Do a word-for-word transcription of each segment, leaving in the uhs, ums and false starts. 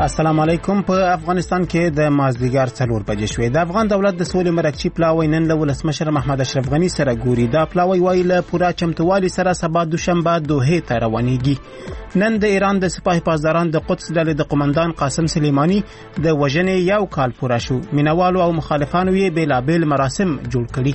السلام علیکم. په افغانستان کې د مازدیګر څلور بجې شوې. د افغان دولت د سولې مرکچی پلاوی نن له ولسمشر محمد اشرف غنی سره ګوري. دا پلاوی وایي له پوره چمتووالي سره سبا دوشنبه دوحې ته روانېږي. نن د ایران د سپاه پاسداران د قدس ډلې د قومندان قاسم سلیمانی د وژنې یو کال پوره شو. مینوالو او مخالفانو یې بیلابیل مراسم جوړ کړي.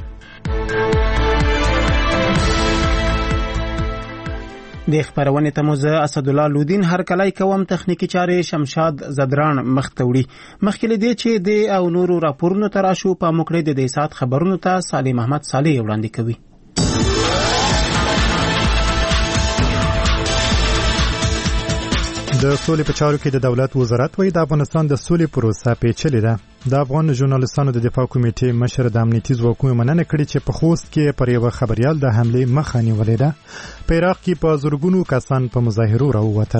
د خبرونه تموز اسد الله لودین هر کله کوم تخنیکی چارې شمشاد زدران مختوړي. مخکې دې چې د او نورو راپورونو تراشو په موکړه د دې سات خبرونو ته صالح محمد صالح وړاندې کوي. د سولې په چارو کې د دولت وزارت وایي د افغانستان د سولې پروسه پیچلې ده. د افغان ژورنالستانو د دفاع کمیټې مشر د امنیتي ځواکونو مننه کړې چې په خوست کې پر یو خبريال د حمله مخه نیولې ده. په عراق کې په زورګونو کسان په مظاهرو راووتل.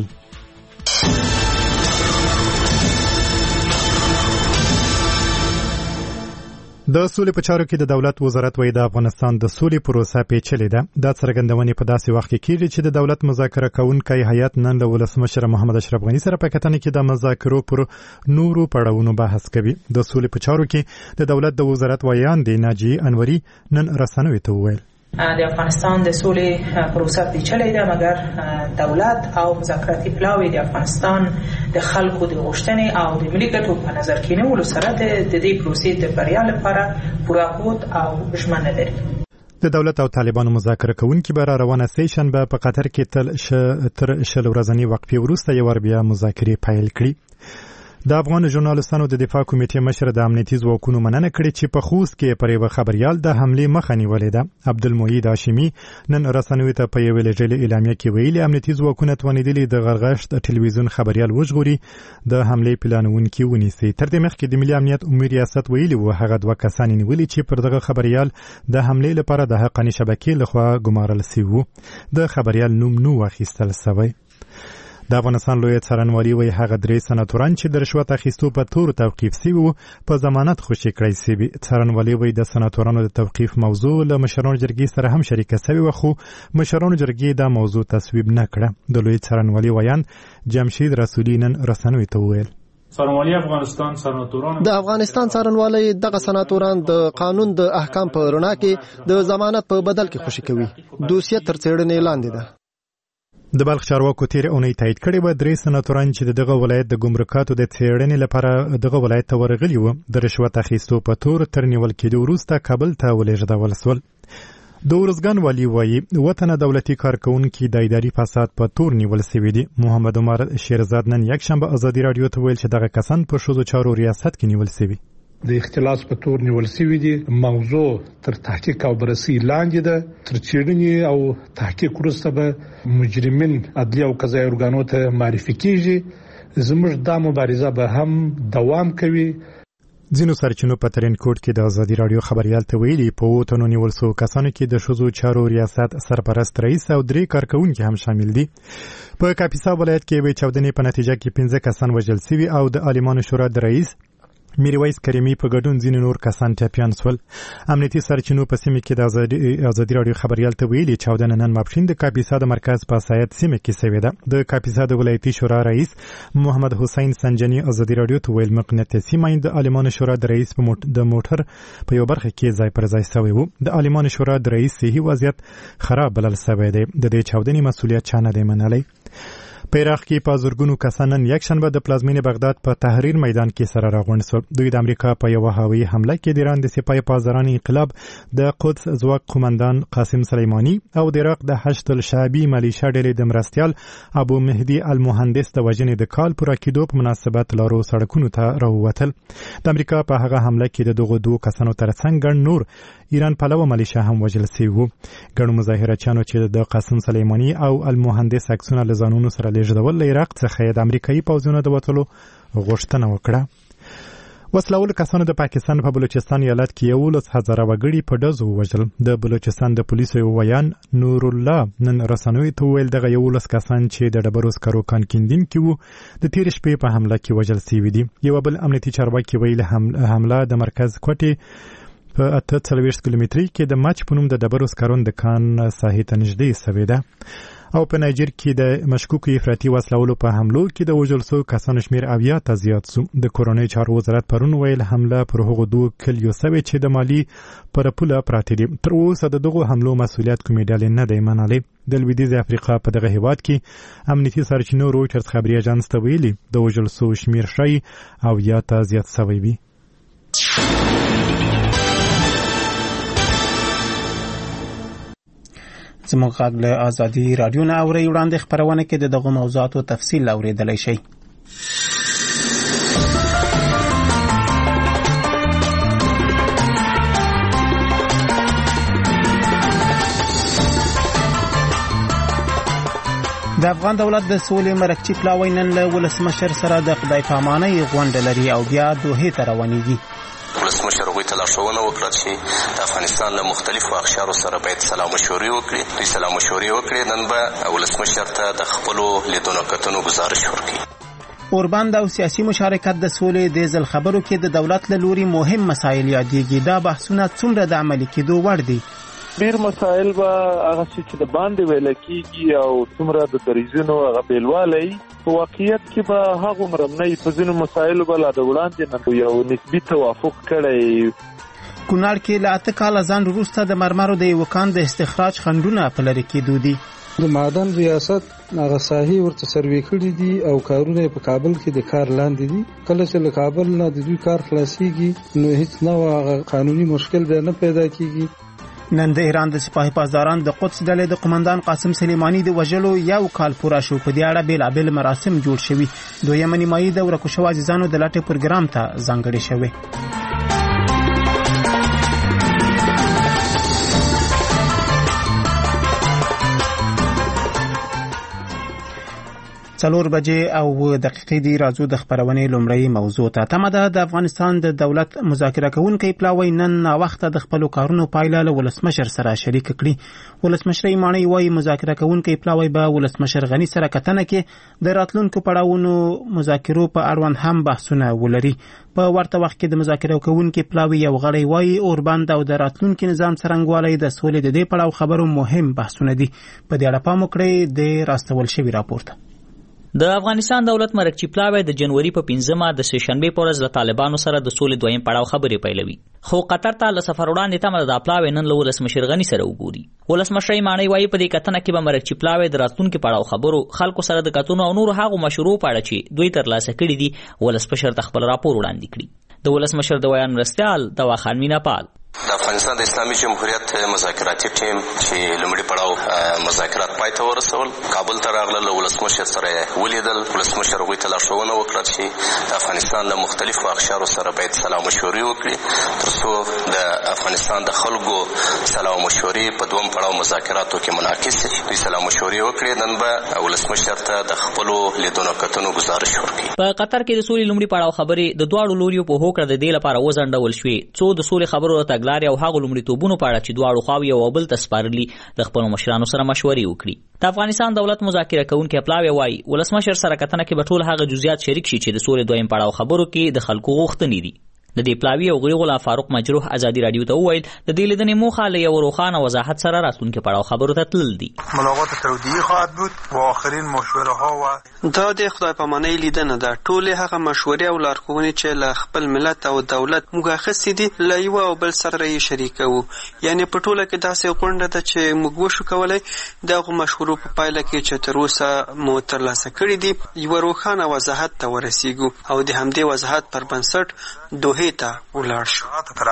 د سولې په چارو کې د دولت وزارت وایي د افغانستان د سولې پروسه پیچلې ده. دا څرګندونې په داسې وخت کې کیږي چې د دولت مذاکره کوونکی هیئت نن له ولسمشر محمد اشرف غنی سره په کتنه کې د مذاکرو پر نورو پړاوونو بحث کوي. د سولې په چارو کې د دولت د وزارت وایان دی ناجی انوري نن رسنوي ته وویل د افغانستان د سولې پروسه پیچلې ده، مګر دولت او مذاکراتي پلاوی د افغانستان د خلکو د غوښتنې او د ملي ګټو په نظر کې نیولو سره د دې پروسې د بریا لپاره پوره هوډ او ژمنه لري. د دولت او طالبانو مذاکره کوونکي به را روانه سه شنبه په قطر کې تل ش... تر شل ورځنی وقفې وروسته یو بیا مذاکرې پیل کړي. د افغان ژورنالستانو د دفاع کمیټې مشر د امنیتي ځواکونو مننه کړې چې په خوست کې پر یو خبريال د حمله مخه نیولې ده. عبدالمجید هاشمي نن رسنوي ته په یو لجلې اعلامیه کې ویلي امنیتي ځواکونه توانیدلي د غرغشت ټلویزیون خبريال وژغوري د حمله پلانونکي ونیسي. تر دې مخکې د ملي امنیت عمومي ریاست ویلي و هغه دوه کسان نیولي چې پر دغه خبريال د حمله لپاره د حقاني شبکې لخوا ګمارل شوی وو. د خبريال نوم نو واخیستل شوی. د افغانستان لوی څارنوالي وایي هغه درې سناتوران چې د رشوت اخیستو په تور توقیف شوي وو په ضمانت خوشي کړی شوي. څارنوالي وایي د سناتورانو د توقیف موضوع له مشرانو جرګې سره هم شریکه شوې وه، خو مشرانو جرګې دا موضوع تصویب نه کړه. د لوی څارنوالي ویان جمشید رسولي نن رسنوي ته وویل څارنوالي افغانستان سناتوران د افغانستان څارنوالي دغه سناتوران د قانون د احکام په رڼا کې د ضمانت په بدل کې خوشي کوي. دوسیه تر څېړنې لاندې ده. د بلخ چارواکو تیر اونۍ تایید کړی و درې سناتوران چې دغه ولایت د ګمرکاتو د څېړنې لپاره دغه ولایت ته ورغلي وو د رشوت اخیستو په تور تر نیول کېدو وروسته کابل ته ولېږدول شول. د ارزګان والي وایي وطن دولتي کارکونکي د اداري فساد په تور نیول شوي دي. محمد عمر شیرزاد نن یکشنبه ازادي راډیو ته ویل چې دغه کسان په ښځو چارو ریاست کې نیول شوي. د اختلاس په تور نیول شوی دي. موضوع تر تحقیق او بررسي لاندې ده. تر څېړنې او تحقیق وروسته به مجرمین عدلي او قضایي ارګانو ته معرفي کیږي. زموږ دا مبارزه به هم دوام کوي. ځینو سرچینو په ترینکوټ کې د ازادي راډیو خبريال ته ویلي په وټونو نیول شو کسانو کې د ښځو چارو ریاست سرپرست رئیس او درې کارکونکي هم شامل دي. په کاپیسا ولایت کې به چاودنې په نتیجه کې پنځه کسان وژل شوي او د عالمانو شورا د رئیس میرویس کریمی په ګډون ځینې نور کسان ټپیان شول. امنیتي سرچینو په سیمه کې د ازادي راډیو خبريال ته ویلي چاودنه نن ماپښین د کاپیسا د مرکز په سایت سیمه کې شوې ده. د کاپیسا د ولایتي شورا رئیس محمد حسین سنجنی ازادي راډیو ته ویل مقناطیسي ماین د عالمانو شورا د رئیس په د موټر په یو برخه کې ځای پر ځای شوی وو. د عالمانو شورا د رئیس صحي وضعیت خراب بلل شوی دی. د دې چاودنې مسؤلیت چا نه دی منلی. په عراق کې په زورګونو کسان نن یکشنبه د پلازمینې بغداد په تحریر میدان کې سره راغونډ شول. دوی د امریکا په یو هوایي حمله کې د ایران د سپاه پاسداران انقلاب د قدس ځواک قومندان قاسم سلیمانی او د عراق د حشد الشعبي ملیشیا ډلې د مرستیال ابو مهدي المهندس د وژنې د کال پوره کېدو په مناسبت لارو سړکونو ته راووتل. د امریکا په هغه حمله کې د دغو دوو کسانو ترڅنګ ګڼ نور ایران پلوه ملیشیا هم وژل شوي وو. ګڼو مظاهرچیانو چې د قاسم سلیمانی او المهندس عکسونه له ځانونو سره لیږدول له عراق څخه د امریکایي پوځونو د وتلو غوښتنه وکړه. وسلهوالو کسانو د پاکستان په بلوچستان ایالت کې یولس هزاره وګړي په ډزو ووژل. د بلوچستان د پولیسو یو ویان نور الله نن رسنوي ته ویل دغه یولس کسان چې د ډبرو سکرو کانکیندونکي وو د تېرې شپې په حمله کې وژل شوي دي. یو بل امنیتي چارواکي ویل حمله د مرکز کوټې په اته څلوېښت کیلومترۍ کې د ماچ په نوم د ډبرو سکرو د کان ساحې ته نږدې شوې ده. او په نایجر کې د مشکوکو افراطي وسلو په حملو کې د وژل شوو کسانو شمیر اویا ته زیات شو. د کورنۍ چارو وزارت پرون ویل حمله پر هغو دوه کلیو سوي چې د مالي پر پوله پراته دي. تر اوسه د دغو حملو مسؤلیت کومې ډلې نه دی منلې. د لویدیځ افریقا په دغه هیواد کې امنیتي سرچینو رویټرز خبري اژانس ته ویلي د وژل شوو شمیر شي اویا ته زیات شوی وي. زموږ غږ له ازادي رادیو نه اورئ. وړاندې خپرونه کې د دغو موضوعاتو تفصیل اورېدلی شئ. د افغان دولت د سولې مرکچی پلاوی نن له ولسمشر سره د خدای پامانۍ غونډه لري او بیا دوحې ته روانېږي. ولسمشر هغوی ته لارښوونه وکړه چې د افغانستان له مختلفو اقشارو سره باید سلا مشورې وکړي. دوی سلا مشورې وکړي. نن به ولسمشر ته د خپلو لیدونو کتنو گزارش ورکړي. اوربند او سیاسي مشارکت د سولې د ځل خبرو کې د دولت له لوري مهم مسایل یادېږي. دا بحثونه څومره د عملي کېدو وړ دي؟ ډیر مسایل به هغه چې د باندې ویل کېږي او څومره د دریځونو هغه بیلوالی په واقعیت کې به هغه مرمنې په ځینو مسایلو به لا د وړاندې نه یو نسبي توافق کړی. کونړ کې له اته کاله ځان وروسته د مرمرو د یو کان د استخراج خنډونه په لرې کېدو دي. د معدن ریاست هغه ساحې ورته سروې کړي دي او کارونه په کابل کې د کار لاندې دي. کله چې له کابل نه د دوی کار خلاصيږي نو هیڅ نوع قانوني مشکل به نه پیدا کیږي. نن د ایران د سپاه پاسداران د قدس ډلې د قومندان قاسم سلیمانی د وژلو یو کال پوره شو. په دې اړه بیلابیل مراسم جوړ شوي. دویمه نیمایي د ورکو شوو عزیزانو د لټې پروګرام ته ځانګړې شوې. څلور بجې او دقیقې دی. راځو د خبرونې لومړی موضوع ته. تمه ده د افغانستان د دولت مذاکره کوونکی پلاوی نن ناوخته د خپلو کارونو پایله له ولسمشر سره شریک کړي. ولسمشر ماڼۍ وایي مذاکره کوونکی پلاوی به ولسمشر غني سره کتنه کې د راتلونکو پړاوونو مذاکرو په اړوند هم بحثونه ولري. په ورته وخت کې د مذاکره کوونکی پلاوی یو غړی وایي اوربند او د راتلونکي نظام څرنګوالی د سولې د دې پړاو خبرو مهم بحثونه دي. په دې اړه پام وکړئ د راستول شوي راپورته. د افغانستان دولت مرکچی پلاوی د جنوري په پنځمه د سه شنبه پر ورځ له طالبانو سره د سولې دویم پړاو خبرې پیلوي. خو قطر ته له سفر وړاندې تمه د پلاوی نن له ولسمشر غني سره وګوري. ولسمشر ماڼۍ وایي په دې کتنه کې به مرکچی پلاوی د راتلونکي پړاو خبرو خلکو سره د کتنو او نور هغو مشورو په اړه چې دوی ترلاسه کړي دي ولسمشر ته خپل راپور وړاندې کړي. د ولسمشر د ویان مرستیال دوا خان میناپال د افغانستان د اسلامي جمهوریت مذاکراتي ټیم چې لومړي پړاو مذاکرات پای ته ورسول کابل ته راغله. له ولسمشر سره ولیدل. ولسمشر هغوی ته لارښوونه وکړه چې د افغانستان له مختلفو اقشارو سره باید سلا مشورې وکړي تر څو د افغانستان د خلکو سلا مشورې په دوم پړاو مذاکراتو کې منعکس شي. دوی سلا مشورې وکړي. نن به ولسمشر ته د خپلو لیدونو کتنو گزارش ورکړي. په قطر کې د سولې لومړي پړاو خبرې د دواړو لوریو په هوکړه د دې لپاره وځنډول شوې څو د سولې خبرو ته لاري او هغه لومړیتوبونو په اړه چې دواړو خواوې یو بل ته سپارلي د خپلو مشرانو سره مشورې وکړي. د افغانستان دولت مذاکره کوونکی پلاوی وایي ولسمشر سره کتنه کې به ټول هغه جزئیات شریک شي چې د سولې دویم پړاو خبرو کې د خلکو غوښتنې دي. د دې پلاوی او غړي غلام فاروق مجروح ازادي رادیو ته وویل د دې لیدنې موخه له یو روښانه وضاحت سره راتلونکي پړاو خبرو ته تلل دي. ملاقات توضیحی خواهد بود و آخرین مشوره ها و دا د خدای پامانۍ لیدنه ده. ټول هغه مشورې او لارښوونې چې له خپل ملت او دولت موږ اخیستې دي له یو او بل سره یې شریکوو. یعنی په ټوله کې داسې غونډه ده چې موږ وشو کولی دغو مشورو په پایله کې چې تر اوسه مو ترلاسه کړي دي یوه روښانه وضاحت ته ورسیږو او د همدې وضاحت پر بنسټ دوحې ته ولاړ شو.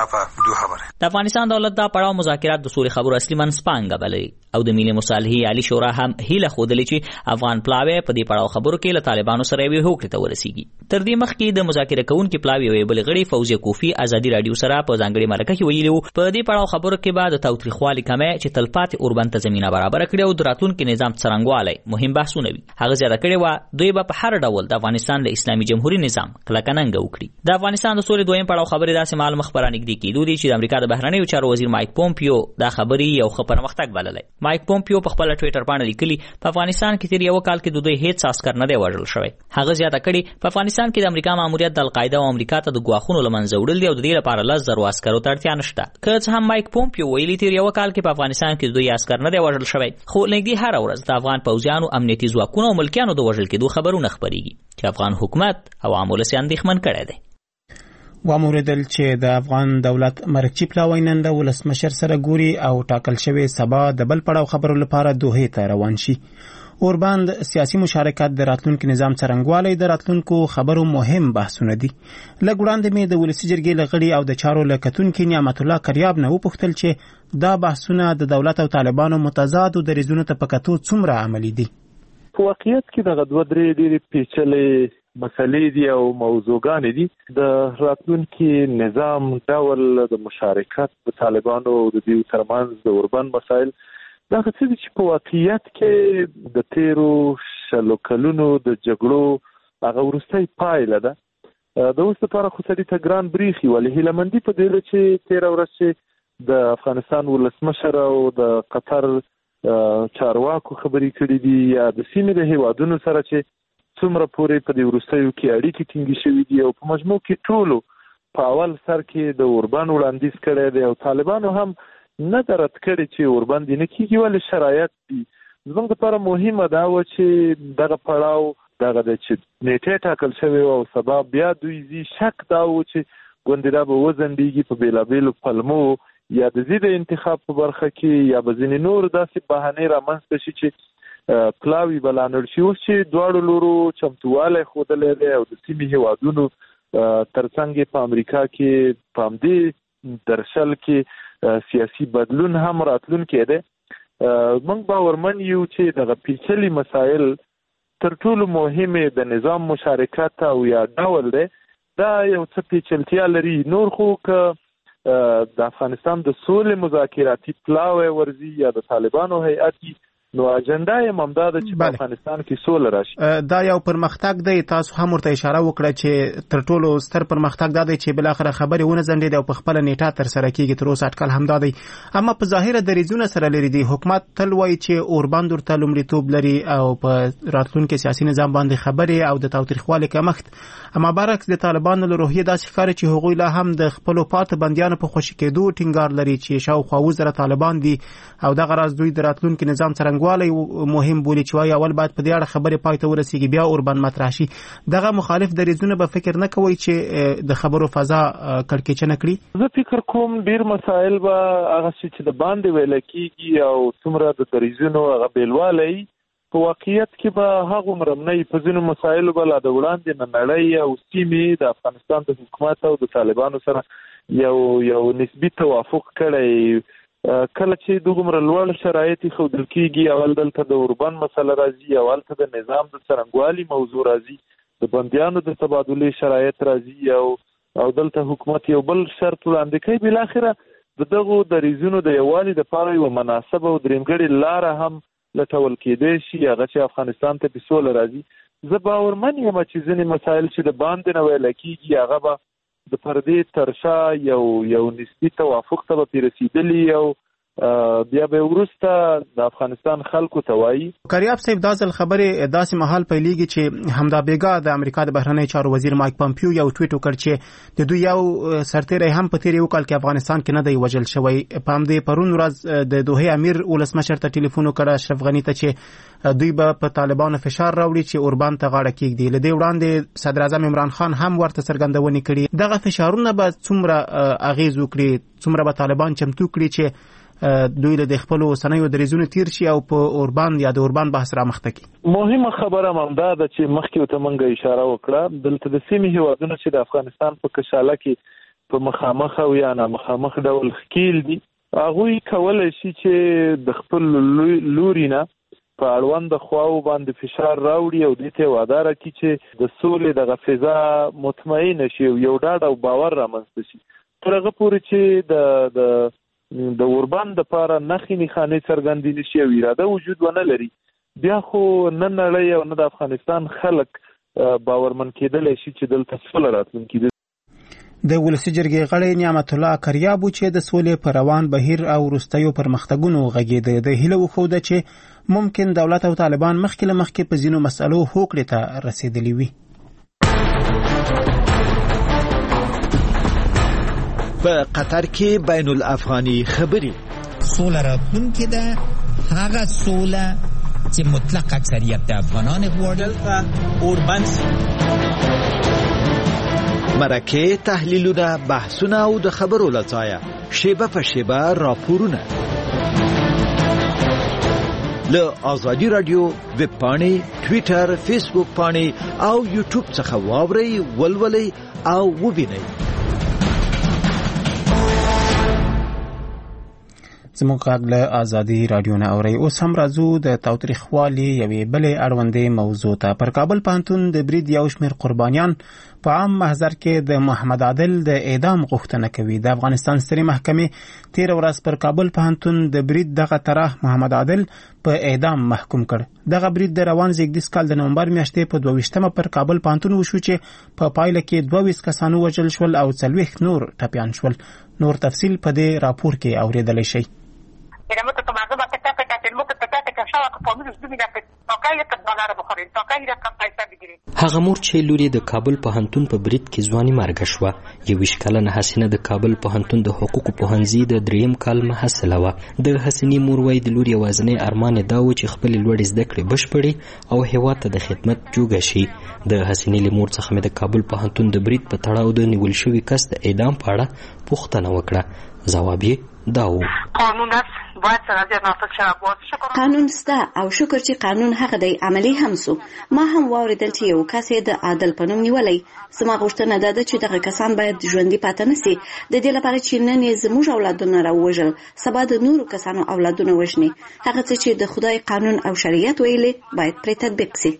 د افغانستان دولت دا پړاو مذاکرات د سولې خبرو اصلي منځپانګه بللي او د ملي مصالحې عالی شورا هم هیله ښودلې چې افغان پلاوی په دې پړاو خبرو کې له طالبانو سره یوې هوکړې ته ورسیږي. تر دې مخکې د مذاکره کوونکي پلاوی یوې بلې غړي فوزیه کوفي ازادي رادیو سره په ځانګړې مرکه کې ویلي وو په دې پړاو خبرو کې به د تاوتریخوالي کمی چې تلپاتې اوربند ته زمینه برابره کړي او د راتلونکي نظام څرنګوالی مهم بحثونه وي. هغه زیاته کړې وه دوی به په هر ډول د افغانستان د اسلامي جمهوري نظام کلکه ننګه وکړي. د افغانستان د سولې دویم پړاو خبرې داسې مال مخ پر نږدې کېدو دي چې د امریکا د بهرنیو چارو وزیر مایک پومپیو دا خبرې یو ښه پرمختګ بللی. مایک پومپیو په خپل ټویټر باندې لیکلي په افغانستان کې تیر یو کال کې د دوی هیڅ عسکر نه دی وژل شوی. هغه زیاته کړي په افغانستان کې د امریکا ماموریت د القاعده او امریکا ته د ګواښونو له منځه وړل دي او د دې لپاره لس زرو عسکرو ته اړتیا نشته. که څه هم مایک پومپیو ویلي تیر یو کال کې په افغانستان کې د دوی عسکر نه دی وژل شوی، خو نږدې هره ورځ د افغان پوځیانو، امنیتي ځواکونو او ملکیانو د وژل کېدو خبرونه خپرېږي چې افغان حکومت او عامو ولس یې اندېښمن کړی دی. وموردل چې د افغان دولت مرکچی پلاوی نن د ولسمشر سره ګوري او ټاکل شوی سبا د بل پړاو خبرو لپاره دوحې ته روان شي. اورباند سیاسي مشارکت د راتلونکي نظام څرنګوالی د راتلونکو خبرو مهم بحثونه دي. لږ وړاندې مې د ولسي جرګې له غړي او د چارو له کتونکي نعمت الله کریاب نه وپوښتل چې دا بحثونه د دولت او طالبانو متضادو دریځونو ته په کتو څومره عملي دي. په واقعیت کې دغه دوه درې ډېرې پیچلې مسلې دي او موضوعګانې دي. د راتلونکي نظام ډول د مشارکت د طالبانو او د دوی ترمنځ د اوربند مسایل دا څه دي چې په واقعیت کې د تیرو شلو کلونو د جګړو هغه وروستۍ پایله ده. د اوس لپاره خو سړي ته ګران بریښي، ولې هیله مندي په دې ده چې تېره ورځ چې د افغانستان ولسمشر او د قطر چارواکو خبرې کړې دي یا د سیمې د هیوادونو سره چې څومره پورې په دې وروستیو کې اړیکې ټینګې شوي دي او په مجموع کې ټولو په اول سر کې د اوربند وړاندیز کړی دی او طالبانو هم نه ده رد کړې چې اوربند یې نه کېږي، ولې شرایط دي. زموږ لپاره مهمه دا وه چې دغه پړاو دغه د چې نیټې ټاکل شوې او سبا بیا دوی ځي. شک دا و چې ګوندې دا به وځنډېږي په بېلابېلو پلمو یا د ضد انتخاب په برخه کې یا به ځینې نور داسې بهانې رامنځته شي چې پلاوي به لانړ شي. اوس چې دواړو لورو چمتووالی ښودلی دی او د سیمې هیوادونو ترڅنګ په امریکا کې په همدې درشل کې سیاسي بدلون هم راتلونکی دی. موږ باورمن یو چې دغه پیچلي مسایل تر ټولو مهمې د نظام مشارکت او یا ډول دی دا یو څه پیچلتیا لري. نور خو که د افغانستان د سولې مذاکراتي پلاوی ورځي یا د طالبانو هیئت نو اجنډا یې همدا ده چې په افغانستان کې سوله راشي. دا یو پرمختګ دی. تاسو هم ورته اشاره وکړه چې تر ټولو ستر پرمختګ دا دی چې بلاخره خبرې ونه ځنډېدې او په خپله نیټه ترسره کېږي. تر اوسه اټکل همدا دی، اما په ظاهره دریځونه سره لري دي. حکومت تل وایي چې اوربند ورته لومړیتوب لري او په راتلونکي سیاسي نظام باندې خبرې او د تاوتریخوالي کمښت، اما برعکس د طالبانو له روحیې داسې ښکاري چې هغوی لا هم د خپلو پاتې بندیانو په خوشي کېدو ټینګار لري چې شاوخوا اووه زره طالبان دي او دغه راز دوی د راتلونکي نظام څرنګوالی مهم بولي چې وايي اول باید په دې اړه خبرې پای ته ورسیږي بیا اوربند مطرح شي. دغه مخالف دریځونه به فکر نه کوي چې د خبرو فضا کړکېچنه کړي. زه فکر کوم ډیر مسایل به هغه چې د باندې ویل کېږي او څومره د دریځونو هغه بیلوالی په واقعیت کې به هغه مرمنۍ په ځینو مسایلو به لا د وړاندې نه نړۍ او سیمې د افغانستان د حکومت او د طالبانو سره یو یو نسبي توافق کړی. کله چې دومره لوړ شرایط ښودل کېږي، اول دلته د اوربند مسله راځي، اول ته د نظام د څرنګوالي موضوع راځي، د بندیانو د تبادلې شرایط راځي او او دلته حکومت یو بل شرط وړاندې کوي. بالاخره د دغو دریځونو د یووالي دپاره یوه مناسبه او درېمګړې لاره هم لټول کېدی شي، هغه چې افغانستان ته په سوله راځي. زه باورمن یم چې ځینې مسایل چې د باندې نه ویله کېږي هغه به د پردې ترشا یو یو نسبي توافق ته به پرې رسېدلي او بیا به وروسته د افغانستان خلکو ته وایي. کریاب صاحب دا ځل خبرې داسې مهال پیلېږي چې همدا بیګا د امریکا د بهرنیو چارو وزیر مایک پامپیو یو ټویټ وکړ چې د دوی یو سرتیری هم په تېر یو کال کې افغانستان کې نه دی وژل شوی. په همدې پرون ورځ د دوحې امیر ولسمشر ته ټلیفون وکړ اشرف غني ته چې دوی به په طالبانو فشار راوړي چې اوربند ته غاړه کېږدي. له دې وړاندې صدر اعظم عمران خان هم ورته څرګندونې کړي. دغه فشارونه به څومره اغېز وکړي، څومره به طالبان چمتو کړي چې دوی له خپلو اوسنیو دریځونو تیر شي او په اوربند یا د اوربند بحث رامخته کړي. مهمه خبره همدا ده چې مخکې ورته موږ اشاره وکړه، دلته د سیمې هیوادونه چې د افغانستان په کشاله کې په مخامخ او یا نه مخامخ ډول ښکیل دي، هغوی کولی شي چې د خپل لوري نه په اړونده خواو باندې فشار راوړي او دې ته وعده راکړي چې د سولې دغه فضا مطمئنه شي او یو ډاډ او باور رامنځته شي. تر هغه پورې چې د د د اوربند دپاره نښې نښانې څرګندې نه شي او اراده وجود ونه لري، بیا خو نه نړۍ او نه د افغانستان خلک باورمن کېدلی شي چې دلته سوله راتلونکې ده. د ولسی جرګې غړی نعمت الله کریابو چې د سولې پر روان بهیر او وروستیو پرمختګونو غږېده د هیله وښوده چې ممکن دولت او طالبان مخکې له مخکې په ځینو مسألو هوکړې ته رسېدلي وي. په قطر کې بین الافغاني خبري سوله راتلونکې ده، هغه سوله چې مطلق اکثریت د افغانان غواړي اوربند مرکه تحلیلونه بحثونه او د خبرو لڅایه شیبه په شیبه راپورونه له آزادی رادیو ویب پاڼې ټویټر فیسبوک پاڼې او یوټیوب څخه واورئ ولولئ او ووینئ. زموږ غږ له آزادي رادیو نه اورئ. اوس هم راځو د تاوتریخوالي یوې بلې اړوندې موضوع ته. پر کابل پوهنتون د برید یو شمېر قربانیان په عام محضر کې د محمد عادل د اعدام غوښتنه کوي. د افغانستان سترې محکمې تېره ورځ پر کابل پوهنتون د برید دغه طرح محمد عادل په اعدام محکوم کړ. دغه برید د روان زېږدیز کال د نومبر میاشتې په دوه ویشتمه پر کابل پوهنتون وشو چې په پایله کې دوه ویشت کسان ووژل شول او څلوېښت نور ټپیان شول. نور تفصیل په دې راپور کې اورېدلی شئ. هغه مور چې لور یې د کابل پوهنتون په برید کې ځواني مرګه شوه. یوویشت کلنه حسینه د کابل پوهنتون د حقوقو پوهنځي د دریم کال محصله وه. د حسینې مور وایي د لور یوازینی ارمان یې دا و چې خپلې لوړې زده کړې بشپړې او هېواد ته د خدمت جوګه شي. د حسینې له مور څخه مې د کابل پوهنتون د برید په تړاو د نیول شوي کس د اعدام په اړه پوښتنه وکړه. ځواب یې دا و: قانون سته او شکر چې قانون هغه دی عملی هم سو. ما هم واوریدل چې یو کس د عادل په نوم نیولی. زما غوښتنه دا ده چې دغه کسان باید ژوندي پاتې نه سي، د دې لپاره چې نن یې زموږ اولادونه راووژل سبا د نورو کسانو اولادونه وژني. هغه څه چې د خدای قانون او شریعت ویلي باید پرې تطبیق سي.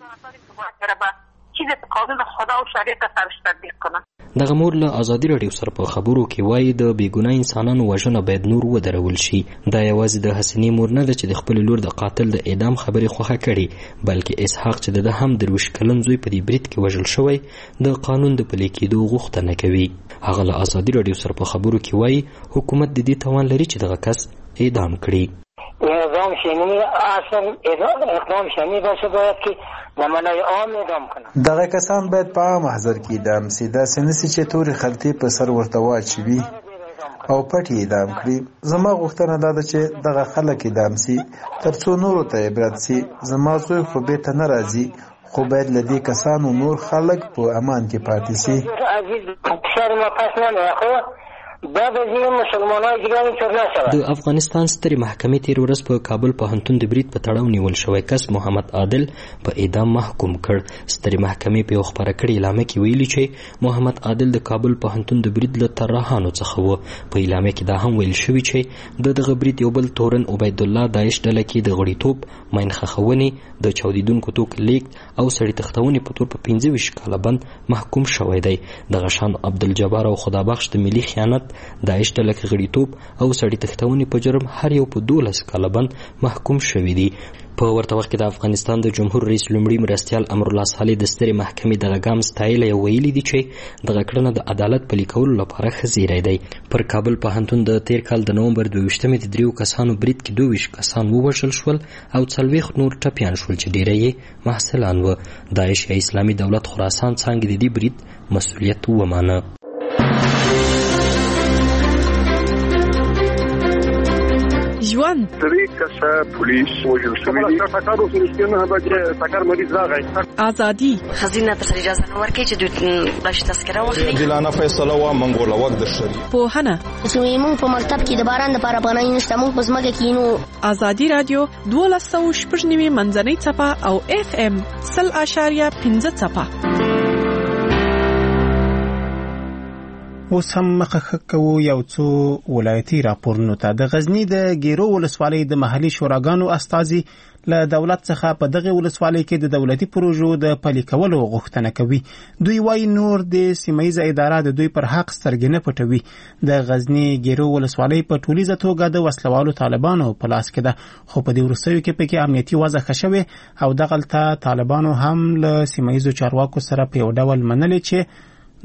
دغه مور له آزادي رادیو سره په خبرو کې وایي د بېګناه انسانانو وژنه باید نور ودرول شي. دا یوازې د حسینې مور نه ده چې د خپل لور د قاتل د اعدام خبرې خوښه کړي، بلکې اسحاق چې د هم درویشت کلن زوی په دې برید کې وژل شوی د قانون د پلي کېدو غوښتنه کوي. هغه له آزادي رادیو سره په خبرو کې وایي حکومت د دې توان لري چې دغه کس اعدام کړي. اعدام شنی اصل اقدام شنی باشه باید که نمانای عام اعدام کنه. دغه کسان باید په عام محضر کې اعدام سي. داسې نسي چې تورې خلطې په سر ورته واچوي او پټ یې اعدام کړي. زما غوښتنه دا ده چې دغه خلک اعدام سي تر څو نورو ته عبرت سي. زما زوی خو بیرته نه راځي، خو باید له دې کسانو نور خلک په امان کې پاتې سي. د افغانستان سترې محکمې تېره ورځ په کابل پوهنتون د برید په تړاو نیول شوی کس محمد عادل په اعدام محکوم کړ. سترې محکمې په یو خپره کړې اعلامیه کې ویلي چې محمد عادل د کابل پوهنتون د برید له طراحانو څخه و. په اعلامیه کې دا هم ویل شوي چې د دغه برید یو بل تورن عبید الله داعش ډله کې د غړیتوب، ماین خښونې، د چاودیدونکو توکو لیږد او سړي تښتونې په تور په پنځه ویشت کاله بند محکوم شوی دی. دغه شان عبدالجبار او خدابخش د ملي خیانت، داعش ډله کې غړیتوب او سړي تښتونې په جرم هر یو په دولس کاله بند محکوم شوي دي. په ورته وخت کې د افغانستان د جمهور رئیس لومړي مرستیال امرالله صالح د سترې محکمې دغه ګام ستایلی او ویلي دي چې دغه کړنه د عدالت پلي کولو لپاره ښه زیری دی. پر کابل پوهنتون د تېر کال د نومبر دوه ویشتمې د دریو کسانو برید کې دوه ویشت کسان ووژل شول او څلوېښت نور ټپیان شول چې ډېری یې محصلان وه. داعش یا اسلامي دولت خراسان څانګې د دې برید مسؤلیت ومانه. ژوند درې کسه پولیس وژل شوي دي. ټکر وسو نه به چې ټکر مریض راغی. ازادي خزینه ته اجازه نه ورکړي چې دوی بلش تذکره واخلي. جلانه فیصله وا منګول وخت د شری. پوهنه زموږ په مکتب کې د باران لپاره پناه نشته. موږ په ځمکه کې نو. ازادي رادیو دولس سوه شپږ نوي منځنۍ څپه او اف ام سل اشاریه پنځه څپه. اوس هم مخه کوو یو څو ولایتي راپورونو ته. د غزنی د ګیرو ولسوالۍ د محلي شوراګانو استازي له دولت څخه په دغه ولسوالۍ کې د دولتي پروژو د پلي کولو غوښتنه کوي. دوی وایي نور د سیمهیزه اداره د دوی پر حق سترګې نه پټوي. د غزنی ګیرو ولسوالۍ په ټولیزه توګه د وسلوالو طالبانو په لاس کې ده، خو په دې وروستیو کې پکې امنیتي وضع ښه شوې او دغلته طالبانو هم له سیمهیزو چارواکو سره په یو ډول منلې چې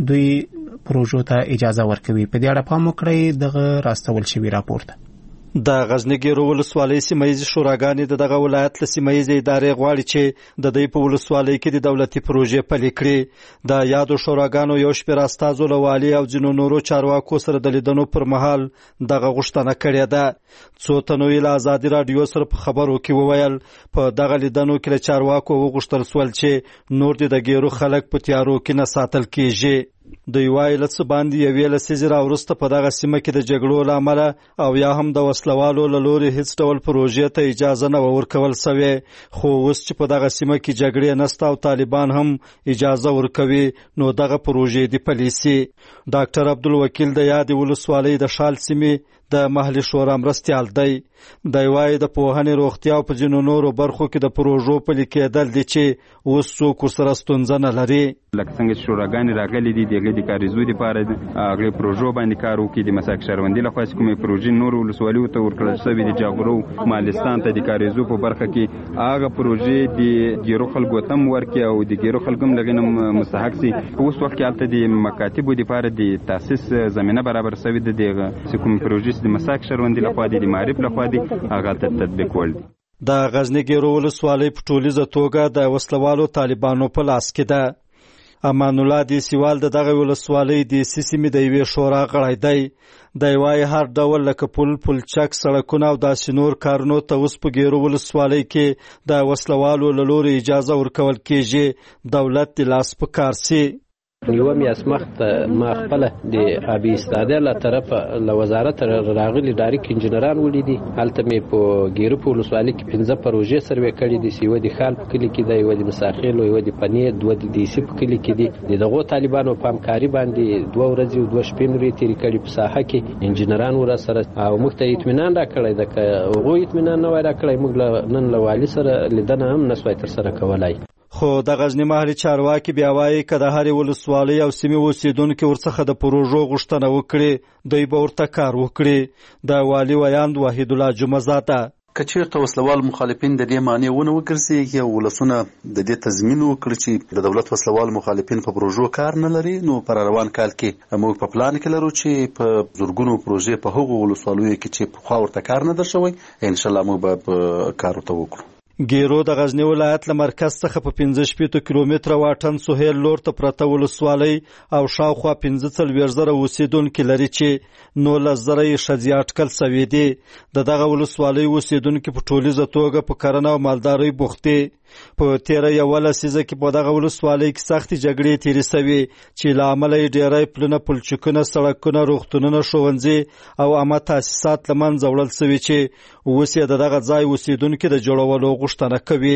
دوی پروژو ته اجازه ورکوي. په دې اړه پام وکړئ دغه راستول شوی راپور ته. د غزنی ګیرو ولسوالۍ سیمهیزې شوراګانې د دغه ولایت له سیمهیزې ادارې غواړي چې د دوی په ولسوالۍ کې د دولتي پروژې پلي کړي. د یادو شوراګانو یو شمېر استازو له والي او ځینو نورو چارواکو سره د لیدنو پر مهال دغه غوښتنه کړې ده. څو تنو یې له ازادي راډیو سره په خبرو کې وویل په دغه لیدنو کې له چارواکو وغوښتل سول چې نور د ګیرو خلک په تیارو کې نه ساتل کېږي. دوی وایي له څه باندې یوې لسیزې راوروسته په دغه سیمه کې د جګړو له امله او یا هم د وسلوالو له لورې هیڅ ډول پروژې ته اجازه نه ورکول سوې، خو اوس چې په دغه سیمه کې جګړې نسته او طالبان هم اجازه ورکوي نو دغه پروژې دې پلي سي. ډاکټر عبدالوکیل د یادې ولسوالۍ د شال سیمې د محلي شورا مرستیال دی. دی وایي د پوهنې، روغتیا او په ځینو نورو برخو کې د پروژو پلي کېدل دي چې اوس څوک ورسره ستونزه نه لري. لکه څنګه چې شوراګانې راغلي دي د هغې د کاریزو دپاره هغې پروژو باندې کار وکړي. د مساک شهروندي لخوا چې کومې پروژې نورو ولسوالیو ته ورکړل شوي د جاغورو مالستان ته د کاریزو په برخه کې هغه پروژې د ګیرو خلکو ته هم ورکړي او د ګیرو خلکو هم له هغې نه مستحق سي. په اوس وخت کې هلته د مکاتبو دپاره د تاسیس زمینه برابر شوې ده. د هغه چې کومې پروژې د مساک شهروندي لخوا دي د معارف لخوا دي هغه ته تطبیق ول دي. د غزنی ګیرو ولسوالۍ په ټولیزه توګه د وسلوالو طالبانو په لاس کې ده. امان الله دیسیوال د دغه ولسوالۍ د سیمې د یوې شورا غړی دی. دی وایي هر ډول لکه پل، پلچک، سړکونه او داسې نور کارونو ته اوس په ګیرو ولسوالۍ کې د وسلوالو له لورې اجازه ورکول کېږي. دولت د لاس په کار سي. یوه میاشت ما خپله د آبي استاده له طرفه له وزارت راغلي ډایرک انجینران ولیدي. هلته مې په ګیرو په ولسوالۍ کې پنځه پروژې سروې کړي دي. یوه د خال په کلي کې ده، یوه د مساخیل، یوه د پنیر، دوه د دیسي په کلي کې دي. د دغو طالبانو په همکاري باندې دوه ورځې او دوه شپې مې تېرې کړي په ساحه کې. انجینران ورسره او موږ ته اطمینان راکړی ده. که هغوی اطمینان نه وای راکړی موږ نن له والي سره لیدنه هم نسوای ترسره کولی. خو د غزنی محلي چارواکي بیا وایي که د هرې ولسوالۍ او سیمې اوسېدونکي ورڅخه د پروژو غوښتنه وکړي دوی به ورته کار وکړي. د والي ویاند وحید الله جمعزاده که چېرته وسلوال مخالفین د دې معنی ونه وګرځي یا ولسونه د دې تضمین وکړي چې د دولت وسلوال مخالفین په پروژو کار نه لري، نو پر روان کال کې موږ په پلان کې لرو چې په زرګونو پروژې په هغو ولسوالیو کې چې پخوا ورته کار نه در شوی انشاءالله موږ به په کار ورته وکړو. ګیرو د غزنی ولایت له مرکز څخه په پنځه شپېته کیلومتره واټن سهیل لور ته پرته ولسوالۍ او شاوخوا پنځه څلوېښت زره اوسېدونکي لري چې نولس زره یې ښځې اټکل سوي دي. د دغه ولسوالۍ اوسېدونکي په ټولیزه توګه په کرنه او مالدارۍ بوخت دي. په تیره یوه لسیزه کې په دغه ولسوالۍ کې سختې جګړې تېرې سوي چې له امله یې ډېری پلونه، پلچکونه، سړکونه، روغتونونه، ښوونځي او عامه تاسیسات له منځه وړل سوي چې اوس یې د دغه ځای اوسېدونکي د جوړولو غوښتنه کوي.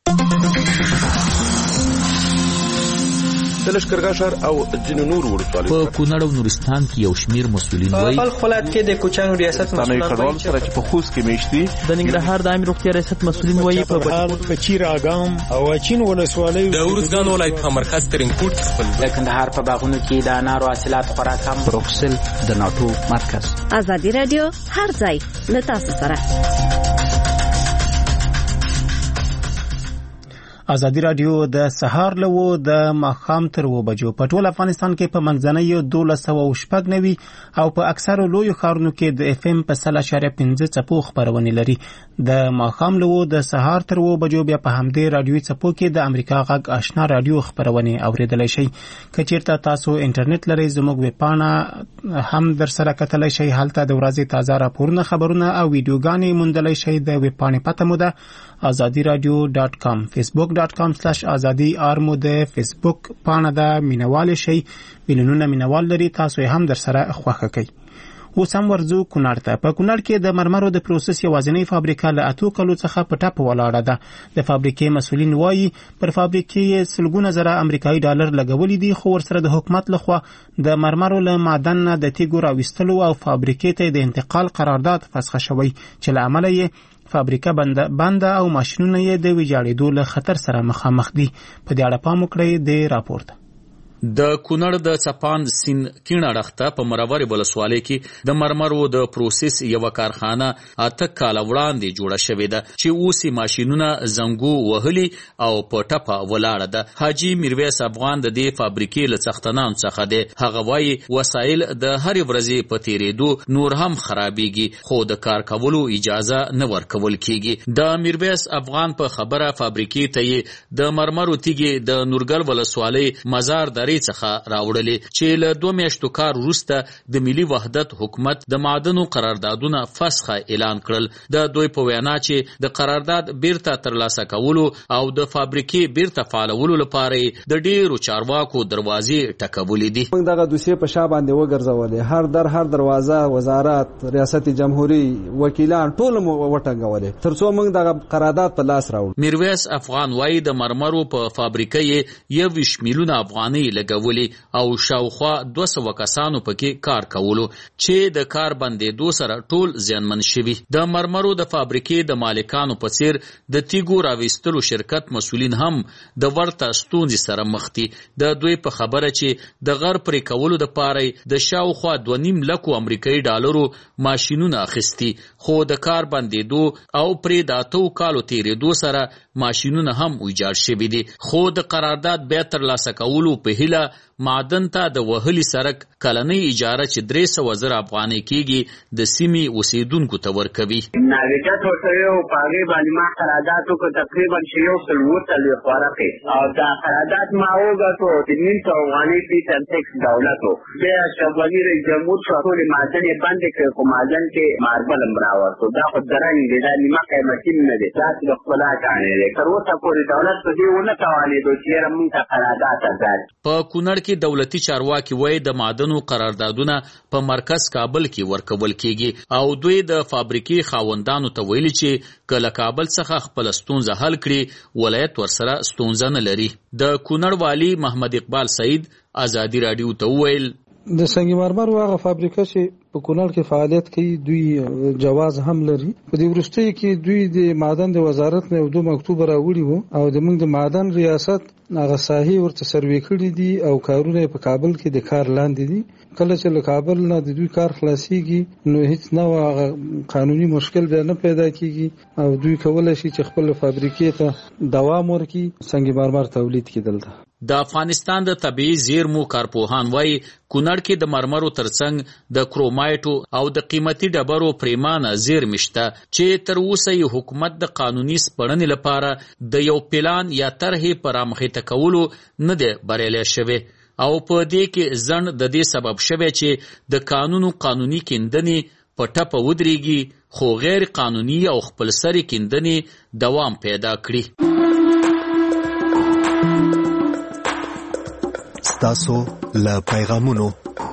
د لښکرګاه ښار او ځینو نورو ولسوالیو په کونړ او نورستان کې یو شمېر مسؤلین وایي په بلخ ولایت کې د کوچیانو ریاست مسؤلان وایي سره چې په خوست کې میشت دي. د ننګرهار د عامې روغتیا ریاست مسؤلین وایي په بهار، کچیر، اګام او اچین ولسوالیو د ارزګان ولایت په مرکز ترینکوټ کې خپل د کندهار په باغونو کې د انارو حاصلات خورا کم. بروکسل د ناټو مرکز. ازادي رادیو هر ځای له تاسو سره. ازادي رادیو د سهار له د ماښام تر اوه بجو په ټول افغانستان کې په منځنیو دولس سوه شپږ نوي او په اکثرو لویو ښارونو کې د اف ام په سل اعشاریه پنځه څپو خپرونې لري. د ماښام له د سهار تر اوه بجو بیا په همدې رادیوي څپو کې د امریکا غږ آشنا رادیو خپرونې اوریدلی شئ. که چیرته تاسو انټرنیټ لرئ زموږ ویبپاڼه هم در سره کتلی شئ. هلته د ورځې تازه راپورونه، خبرونه او ویډیوګانې موندلی شئ. د ویبپاڼې پته مو ده آزادی رادیو ډاټ کام. فیسبوک ډاټ کام سلاش آزادی آر مو د فیسبوک پاڼه ده، مینوال شئ. میلیونونه مینوال لري، تاسو یې هم در سره خوښه کوئ. اوس هم ورځو کونړ ته. په کونړ کې د مرمرو د پروسس یوازینۍ فابریکه له اتو کلو څخه په ټپ ولاړه ده. د فابریکې مسؤلین وایي پر فابریکې سلګونه زره امریکایي ډالر لګولي دي، خو ورسره د حکومت لخوا د مرمرو له معدن نه د تیږو راویستلو او فابریکې ته د انتقال قرارداد فسخه شوی چې له امله یې فابریکه بنده بنده او ماشینونه یې د ویجاړېدو له خطر سره مخامخ دي. په دې اړه پام وکړئ د راپور ته. د کونړ د چپان سین کیڼ اړخته په مرور ولسوالۍ کې د مرمرو د پروسس یو کارخانه اته کال وړاندې جوړه شوې ده چې اوس ماشینونه زنګو وهلي او په ټپه ولاړه ده. حاجی میرویس افغان د دې فابریکې له څښتنانو څخه دی. هغه وایي وسایل د هرې ورځې په تیرېدو نور هم خرابېږي خو د کار کولو اجازه نه ورکول کېږي. د میرویس افغان په خبره فابریکې ته یې د مرمرو تیږې د نورګل ولسوالۍ مزار درې څخه راوړلې چې له دوه میاشتو کار وروسته د ملي وحدت حکومت د معدنو قراردادونه فسخه اعلان کړل. د دوی په وینا چې د قرارداد بیرته ترلاسه کولو او د فابریکې بیرته فعالولو لپاره د ډیرو چارواکو دروازې ټکولې دي. موږ دغه دوسیې په شا باندې وګرځولې، هر در هر دروازه وزارت، ریاست جمهوری، وکیلان ټول مو وټنګولې ترڅو موږ دغه قرارداد په لاس راوړو. میرویس افغان وایي د مرمرو په فابریکې یویش میلیونه افغانۍ لګولې او شاوخوا دوه سوه کسانو پکې کار کولو چې د کار بندېدو سره ټول زیانمن شوي. د مرمرو د فابریکې د مالکانو په څیر د تیګو راویستلو شرکت مسؤلین هم د ورته ستونزې سره مخ دي. د دوی په خبره چې د غر پرې کولو دپاره د شاوخوا دوه نیم لکو امریکایي ډالرو ماشینونه اخیستي خو د کار بندېدو او پرې د اتو کالو تېرېدو سره ماشینونه هم ویجاړ شوي دي. خو د قرارداد بیا ترلاسه کولو په هیله معدن ته د وهلي سرک کلنۍ اجاره چې درې سوه زره افغانۍ کېږي د سیمې اوسېدونکو ته ورکوي. ناویجت ورته یو په هغې باندې ما قرارداد وکړ تقریبا چې یو سل اووه څلوېښت ورقې او دا قرارداد ما وګټو د نیم سوه افغانۍ فیس اند ټکس دولت و. بیا اشرف غني رئیس جمهور شو ټولې معدن یې بندې کړې خو معدن کې ماربل هم راوړتو. دا خو درنګ دی، دا نیمه قیمتي نه دی، داسې د ښکلا کاڼی دی. تر اوسه پورې دولت په دې ونه توانېدو چې یاره مونږ ته قرارداد ازاد. په کونړ کې دولتي چارواکي وایي د معدنو قراردادونه په مرکز کابل کې ورکول کېږي او دوی د فابریکې خاوندانو ته ویلي چې که له کابل څخه خپله ستونزه حل کړي ولایت ورسره ستونزه نه لري. د کونړ والي محمد اقبال سعید ازادي راډیو ته وویل د سنگ مرمر هغه فابریکه چې په کونړ کې فعالیت کوي دوی جواز هم لري. په دې وروستیو کې دوی د معدن د وزارت نه یو دوه مکتوب راوړي وو او د موږ د معدن ریاست هغه ساحې ورته سروې کړي دي او کارونه په کابل کې د کار لاندې دي. کله چې له کابل نه د دوی کار خلاصيږي نو هیڅ نوع قانوني مشکل بیا نه پیدا کیږي او دوی کولای شي چې خپل فابریکې ته دوام ورکړي سنگ مرمر تولید کړي. دلته د افغانستان د طبیعي زیرمو کارپوهان وایي کونړ کې د مرمرو ترڅنګ د کرومایټو او د قیمتي ډبرو پریمانه زیرمې شته چې تر اوسه یې حکومت د قانوني سپړنې لپاره د یو پلان یا طرحې په رامخته کولو نه دی بریالی شوی او په دې کې ځنډ د دې سبب شوی چې د قانونو قانوني کیندنې په ټپه ودرېږي خو غیر قانوني او خپلسري کیندنې دوام پیدا کړي. تاسو له پیغامونو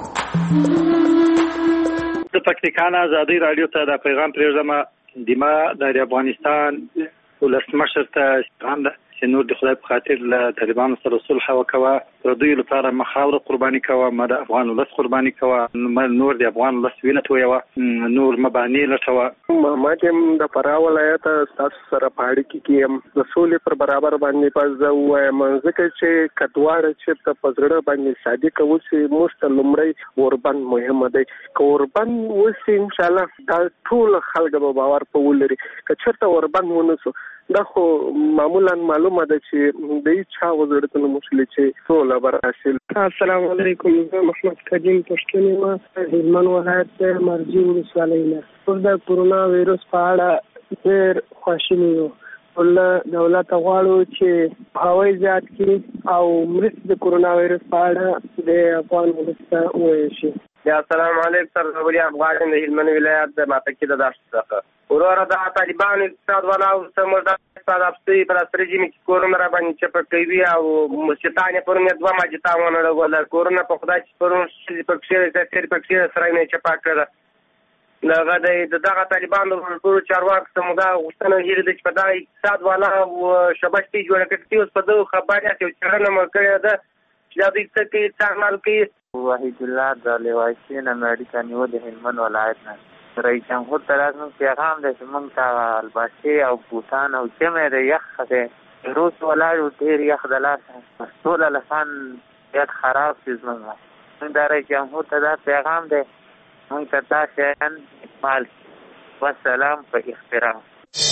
د پکتیکا آزادي رادیو ته د پیغام پرېږدم. دیما د افغانستان ولسمشر ته څنګه چې نور د خدای په خاطر له طالبانو سره صلح وکوه، پر دوی لپاره مخاوره قرباني کوه، ما د افغان ولس قرباني کوه، نور د افغان ولس وینه تویوه، نور مباني لټوه. ما چې د فراه ولایت تاسو سره په اړیکه کې یم د سولې پر برابر باندې پز وایم ځکه چې کډوار چې په پزړه باندې صادق اوسي موږ لومړی اوربن مهمه دی. که اوربن وسی ان شاء الله دا ټول خلک به باور په ولري. که چېرته اوربن ونسو دا خو معمولا معلومه ده چې د چا وزارتونو مسلې چې ټول براشل. السلام علیکم، زه محمد کریم پښتون یم، هلمند ولایت مرجی ولسوالۍ نه. پر د کورونا وایرس په اړه ډېر خواشینی یو. ول دولت غواړو چې هوای زیات کړي او مرستې د کورونا وایرس په اړه د افغان ولس ته وویل شي. السلام علیکم، سرغوری افغان د هلمند ولایت د ماپکې د داشت څخه ورور د طالبان اقتصاد ولا او سمدا اقتصاد افسری پر استرجی می کورونا را باندې چې په کوي او مستانه پر نه دوه ماجتا ونه ولا کورونا په خدای چې پر شي په کښې د تیر په کښې سره نه چې پاکړه لغه د دغه طالبان د ټول چارواک سمدا غوښتنه هیر د چې په دغه اقتصاد ولا او شبکې جوړ کړي اوس په دغه خبره چې چرنه مکړه ده چې د دې څه کې استعمال کوي. وحید الله د لیوایسین امریکا نیو د هلمند ولایت نه رئیس جمهور طرف نو پیغام د موږ ته البته او بوتان او جمع د یخ ده روز ولاړ ډیر یخ د لاس ټول لسان وضعیت خراب شي زموږ موږ د رئیس جمهور ته دا پیغام دی موږ ته دا شیان اکمال والسلام په احترام.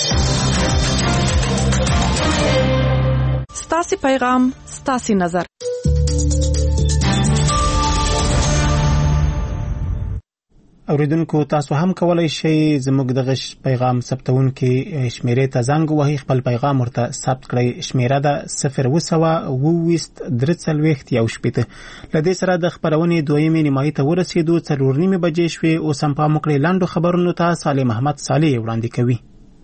ستاسې پیغام ستاسې نظر. اوریدونکو تاسو هم کولای شئ زموږ دغه پیغام ثبتونکي شمیرې ته زنګ ووهئ خپل پیغام ورته ثبت کړئ. شمیره ده صفر اوه سوه اووه ویشت درې څلوېښت یو شپېته. له دې سره د خپرونې دویمې نیمایي ته ورسېدو. څلور نیمې بجې شوې. اوس هم پام وکړئ لنډو خبرونو ته صالح محمد صالح وړاندې کوي.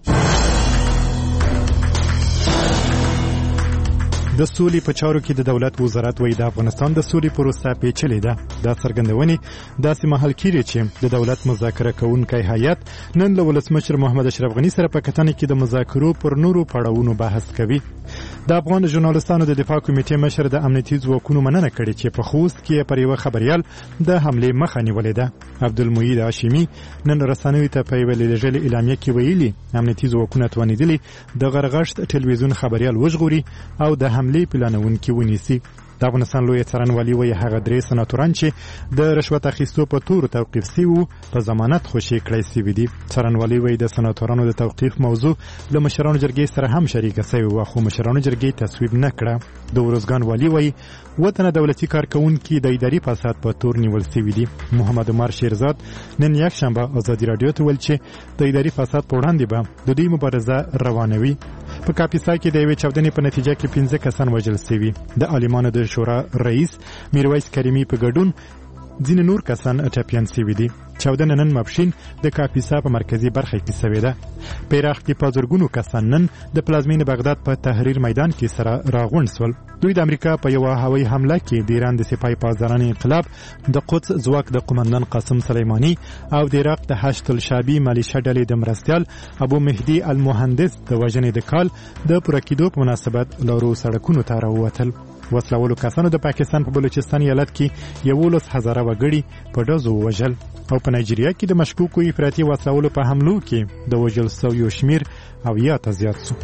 د سولې په چارو کې د دولت وزارت وایي د افغانستان د سولې پروسه پیچلې ده. دا څرګندونې داسې مهال کېږي چې د دولت مذاکره کوونکی هیئت نن له ولسمشر محمد اشرف غني سره په کتنه کې د مذاکرو پر نورو پړاوونو بحث کوي. د افغان ژورنالستانو د دفاع کمیټې مشر د امنیتي ځواکونو مننه کړې چې په خوست کې پر یوه خبریال د حملې مخه نیولې ده. عبدالمجید هاشمي نن رسنیو ته په یوه لیږلې اعلامیه کې ویلي امنیتي ځواکونه توانېدلي د غرغښت ټلویزیون خبریال وژغوري او د حملې پلانونکي ونیسي. د افغانستان لوی څارنوالي وایي هغه درې سناتوران چې د رشوت اخیستو په تور توقیف سوي وو په ضمانت خوشي کړی سوي دي. څارنوالي وایي د سناتورانو د توقیف موضوع له مشرانو جرګې سره هم شریکه سوې وه خو مشرانو جرګې تصویب نه کړه. د ورزګان والي وایي اووه تنه دولتي کارکوونکي د اداري فساد په تور نیول سوي دي. محمد عمر شیرزاد نن یکشنبه ازادي راډیو ته ویل چې د اداري فساد په وړاندې به د دوی مبارزه روانوي. په کاپیسا کې د یوې چاودنې په نتیجه کې پنځه کسان وژل سوي. د عالمانو د شورا رئیس میرویس کریمي په ګډون ځینې نور کسان ټپیان سوي دي. چاودنه نن ماپښین د کاپیسا په مرکزي برخه کې سوې ده. په عراق کې په زرګونو کسان نن د پلازمینې بغداد په تحریر میدان کې سره راغونډ سول. دوی د امریکا په یوه هوایي حمله کې د ایران د سپاه پاسدارانو انقلاب د قدس ځواک د قومندان قاسم سلیماني او د عراق د حشد الشعبي ملیشه ډلې د مرستیال ابو مهدي المهندس د وژنې د کال د پوره کېدو په مناسبت لارو سړکونو ته راووتل. وسلوالو کسانو د پاکستان په بلوچستان ایالت کې یولس هزاره وګړي په ډزو ووژل او په نایجیریا کې د مشکوکو افراطي وسلوالو په حملو کې د وژل سویو شمیر اویا ته زیات شو.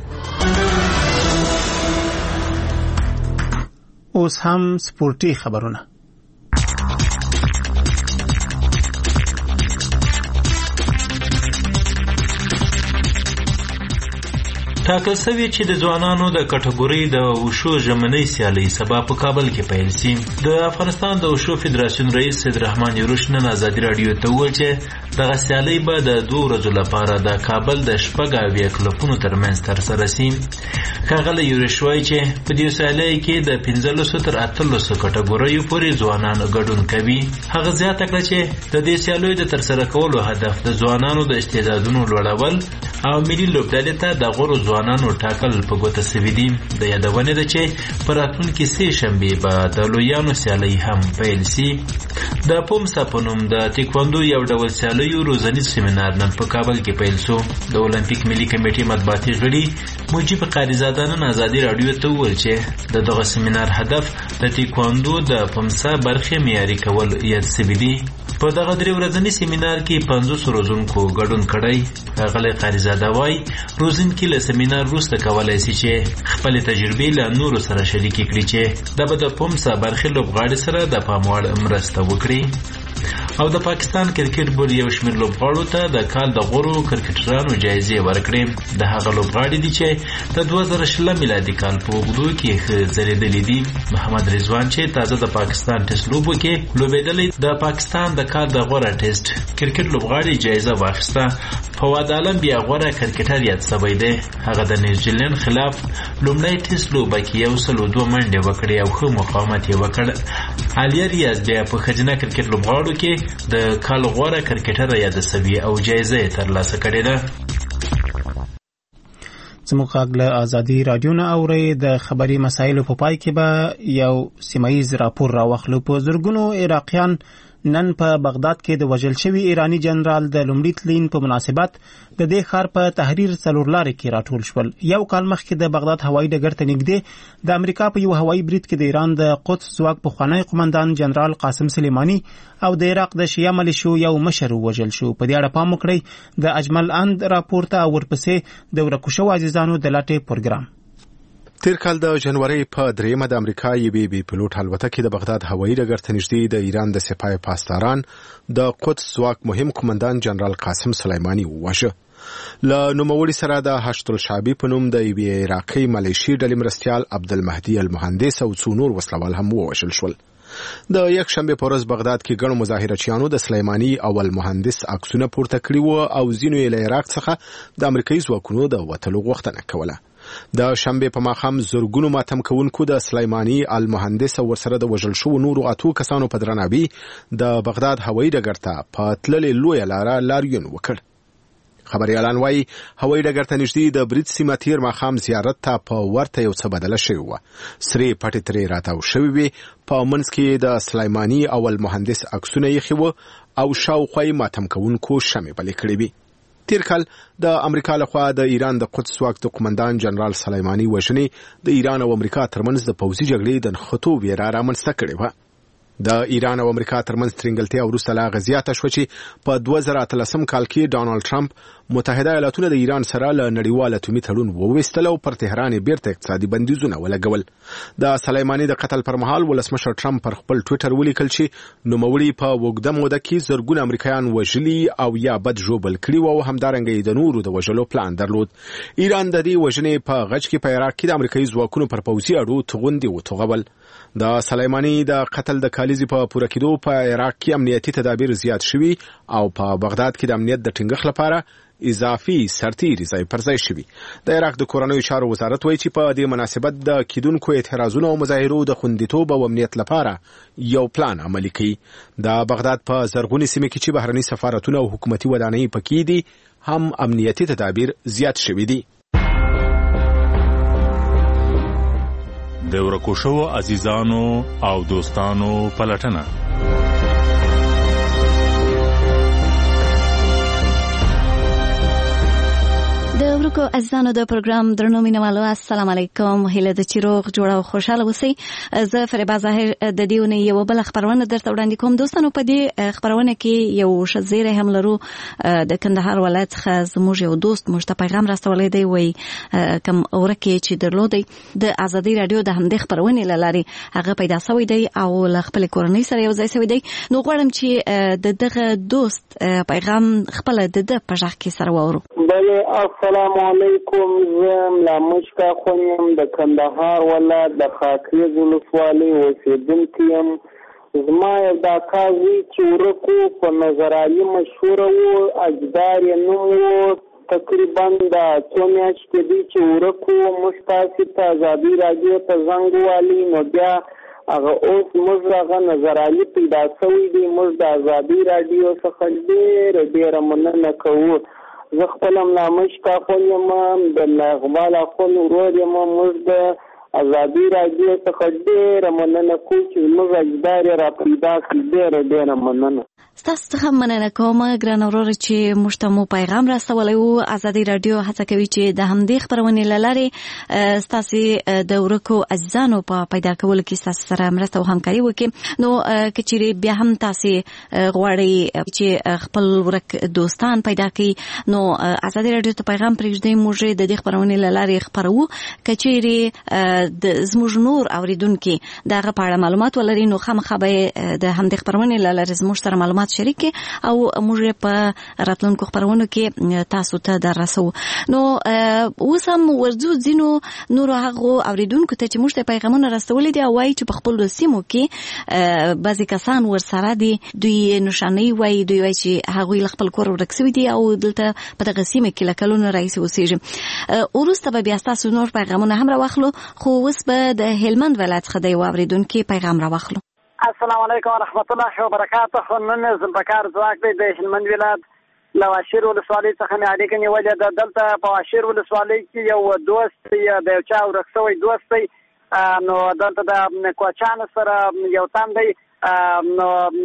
اوس هم سپورتي خبرونه. ټاکل شوی چې د ځوانانو د کټګورۍ د وشو ژمنۍ سیالۍ سبا په کابل کې پیل شي. د افغانستان د وشو فدراسیون رئیس سید رحمان یروش نن ازادي راډیو ته وویل چې دغه سیالۍ به د دوه ورځو لپاره د کابل د شپږ اویا کلبونو ترمنځ ترسره شي. ښاغلی یروش وایي چې په دې سیالۍ کې د پنځلسو تر اتلسو کټګوریو پورې ځوانان ګډون کوي. هغه زیاته کړه چې د دې سیالیو د ترسره کولو هدف د ځوانانو د استعدادونو لوړول او ملي لوبډلې ته د غوره ځوانانو ټاکل په ګوته سوي دي. د یادونې ده چې په راتلونکي سې شنبې به د لویانو سیالۍ هم پیل شي. د پومسا په نوم د تیکواندو یو ډول سیالیو روزنیز سیمینار نن په کابل کې پیل شو. د اولمپیک ملي کمیټې مطبوعاتي غړي مجیب قاریزاده نن ازادي راډیو ته وویل چې د دغه سیمینار هدف د تیکواندو د پومسا برخې معیاري کول یاد سوي دي. په دغه درې ورځني سیمینار کې پنځوس روزونکو ګډون کړی. ښاغلی قاریزاده وایي روزونکي له سیمینار وروسته کولی شي چې خپلې تجربې له نورو سره شریکې کړي چې دا به د پومسا برخې لوبغاړي سره د پام وړ مرسته وکړي. او د پاکستان کرکټ بورډ یو شمېر لوبغاړو ته د کال د غورو کرکټرانو جایزې ورکړې. د هغه لوبغاړي دي چې د دوه زره شلم میلادي کال په اوږدو کې ښه ځلېدلي دي. محمد رضوان چې تازه د پاکستان ټیسټ لوبو کې لوبېدلی د پاکستان د کال د غوره ټیسټ کرکټ لوبغاړي جایزه واخیسته. فواد عالم بیا غوره کرکټر یاد سوی دی. هغه د نیوزیلند خلاف لومړی ټیسټ لوبه کې یو سل او دوه منډې وکړې او ښه مقاومت یې وکړ. عالیه ریاض بیا په ښځینه کرکټ لوبغاړو کې د کال غوره کرکټر یاد سوي او جایزه یې ترلاسه کړې ده. زموږ غږ له ازادي راډیو نه اورئ. د خبري مسایلو په پای کې به یو سیمایي راپور راوخلو. په زرګونو عراقیان نن په بغداد کې د وژل شوي ایرانی جنرال د لومړي تلین په مناسبت د دې ښار په تحریر څلورلارې کې راټول شول. یو کال مخکې د بغداد هوایي ډګر ته نږدې د امریکا په یو هوایي برید کې د ایران د قدس ځواک پخوانی قومندان جنرال قاسم سلیماني او د عراق د شیعه ملیشو یو مشر ووژل شو. په دې اړه پام وکړئ د اجمل اند راپور ته او ورپسې د ورکو شوو عزیزانو د لټې پروګرام. تیر کال د جنوري په دریمه د امریکا یوې بي پلوټ الوتکې د بغداد هوایي ډګر ته نږدې د ایران د سپاه پاسداران د قدس ځواک مهم قومندان جنرال قاسم سلیماني وواژه. له نوموړي سره د هشت الشعبي په نوم د یوې عراقي ملیشي ډلې مرستیال عبدالمهدي المهندس او څو نور وسلوال هم ووژل شول. د یک شنبه په ورځ بغداد کې ګڼو مظاهرچیانو د سلیماني او المهندس عکسونه پورته کړي وو او ځینو یې له عراق څخه د امریکایي ځواکونو د وتلو غوښتنه کوله. د شنبه په ماښام زرګونو ماتم کوونکو د سلیماني المهندس او ورسره د وژل شوو نورو اتو کسانو په درناوي د بغداد هوایي ډګر ته په تللې لویه لاره لاریون وکړ. خبريالان وايي هوایي ډګر ته نږدې د برید سیمه تیر ماښام زیارت ته په ورته یو څه بدله شوې وه. سرې پټې ترې راتاو شوې وې. په منځ کې د سلیماني او المهندس عکسونه ایښي وو او شاوخوا یې ماتم کوونکو شمې بلې کړې وې. تیر کال د امریکا لخوا د ایران د قدس ځواک د قومندان جنرال سلیماني وژنې د ایران او امریکا ترمنځ د پوځي جګړې د نښتو ویره رامنځته کړې وه. د ایران او امریکا ترمنځ ترنګلتیا وروسته لا هغه زیاته شوه چې په دوه زره اتلسم کال کې ډانلډ ټرمپ متحده ایالاتونه د ایران سره له نړیوال اټومي تړون وویستل او پر تهران یې بیرته اقتصادي بندیزونه ولګول. د سلیماني د قتل پر مهال ولسمشر ټرمپ پر خپل ټویټر ولیکل چې نوموړي په اوږده موده کې زرګونه امریکایان وژلي او یا بد ژوبل کړي وو او همدارنګه یې د نورو د وژلو پلان درلود. ایران د دې وژنې په غچ کې په عراق کې د امریکایي ځواکونو پر پوځي اډو توغندي وتوغول. د سلیماني د قتل د کالیزې په پوره کېدو په عراق کې امنیتي تدابیر زیات شوي او په بغداد کې د امنیت د ټینګښت لپاره اضافي سرتیري ځای پر ځای شوي. د عراق د کورنیو چارو وزارت وایي چې په دې مناسبت د کیدونکو اعتراضونو او مظاهرو د خوندیتوب او امنیت لپاره یو پلان عملي کوي. د بغداد په زرغونې سیمې کې چې بهرني سفارتونه او حکومتي ودانۍ پکې دي هم امنیتي تدابیر زیات شوي دي. د ورکو شوو عزیزانو او دوستانو پلټنه. د ورکو عزیزانو د پروګرام درنو مینوالو السلام علیکم. هیله ده چې روغ جوړ او خوشاله اوسئ. زه فریبا ظاهر د دې ونې یو بل خبرونه درته وړاندې کوم. دوستانو په دې خبرونه کې یو ښه زیری هم لرو. د کندهار ولایت څخه زموږ یو دوست موږ ته پیغام راستولی دی. وایي کوم ورکې چې درلودی د ازادي راډیو د همدې خبرونې له لارې هغه پیدا سوی دی او له خپلې کورنۍ سره یو ځای سوی دی. نو غواړم چې د دغه دوست پیغام خپله د ده په غږ کې سره واورو. بله السلام علیکم. زه ملا مشکا خونیم د کندهار ولایت د خاکریز ولسوالۍ اوسېدونکی یم. زما یو دا کار وی چې ورکو په نظرالي مشهوره و، اجدار یې نوم و. تقریبا د څو میاشتې دی چې ورکو موږ تاسې ته ازادي راډیو ته زنګ ووالي، نو بیا هغه اوس موږ هغه نظرالي پیدا سوی دی. موږ د ازادي راډیو څخه ډېره ډېره مننه کوو. زه خپل ملا مشکا خون یم، د ملا اقبال اخون ورور یم. موږ د ازادي راډیو څخه ډېره مننه کوو چې موږ اجدار یې را پیدا کړي. ډېره ډېره مننه. ستاسو څخه مننه کوم ګران وروره چې موږ ته مو پیغام راستولی و. ازادي راډیو هڅه کوي چې د همدې خپرونې له لارې ستاسې د ورکو عزیزانو په پیدا کولو کې ستاسو سره مرسته او همکاري وکړي. نو که چیرې بیا هم تاسې غواړئ چې خپل ورک دوستان پیدا کړي نو ازادي راډیو ته پیغام پرېږدئ. موږ د دې خپرونې له لارې خپروو. که چیرې د زموږ نور اورېدونکي د هغه په اړه معلومات ولري نو خامخا به یې د همدې خپرونې له لارې زموږ سره معلومات شریک او موږ په راتلونکو خبرونو کې تاسو ته در رسو. نو اوس هم ورځو ځینو نورو هغو اوریدونکو ته چې موږ ته پیغامونه راستولي دي او وایي چې په خپلو سیمو کې بعضې کسان ورسره دي، دوی نښانۍ وایي، دوی وایي چې هغوی له خپل کور ورک سوي دي او دلته په دغه سیمه کې له کلونو راهیسې اوسېږي. وروسته به بیا ستاسو نور پیغامونه هم راواخلو، خو اوس به د هلمند ولایت څخه د یو اوریدونکي پیغام راواخلو. السلام علیکم ورحمت الله وبرکاته. نن زمبکار ځواک دی د هلمند ولایت له واشیر ولسوالۍ څخه مې اړیکه نیولې ده. دلته په واشیر ولسوالۍ کې یو دوست دی، د یو چا ورک شوی دوست دی. نو دلته د کوچانو سره یو تن دی، نو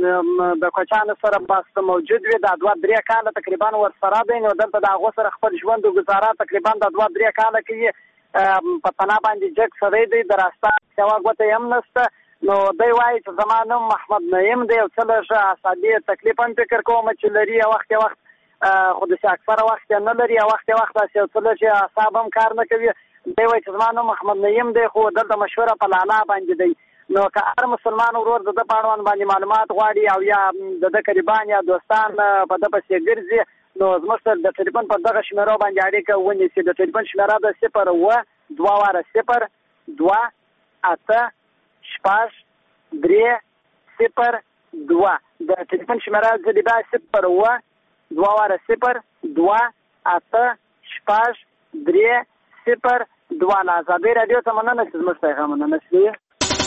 د کوچانو سره بس موجود وي. دا دوه درې کاله تقریبا ورسره دی. نو دلته د هغو سره خپل ژوند او ګزاره تقریبا د دوه درې کاله کوي. په پناه باندې جګ سړی دی، د راسته سوا ګوته یې هم نشته. نو دی وایي چې زما نوم محمد نعیم دی او څه لږ اعصابي تکلیف هم فکر کوم چې لري. یو وخت یو وخت خو د اکثره وخت نه لري او وخت وخت چې څه چې اعصاب هم کار نه کوي دی وایي چې زما نوم محمد نعیم دی خو دلته مشوره په لالا باندې دی نو که هر مسلمان ورور د ده په اړوند باندې معلومات غواړي او یا د ده قریبان یا دوستان په ده پسې ګرځي نو زموږ سره د ټلیفون په دغه شمیرو باندې اړیکه ونیسي د ټلیفون شمیره ده صفر اوه دوه واره صفر دوه اته شپږ درې صفر دوه د ټلیفون شمیره زه د بیا صفر اوه دوه واره صفر دوه اته شپږ درې صفر دوه له ازادۍ راډیو ته مننه چې زموږ پیغامونه نشوي.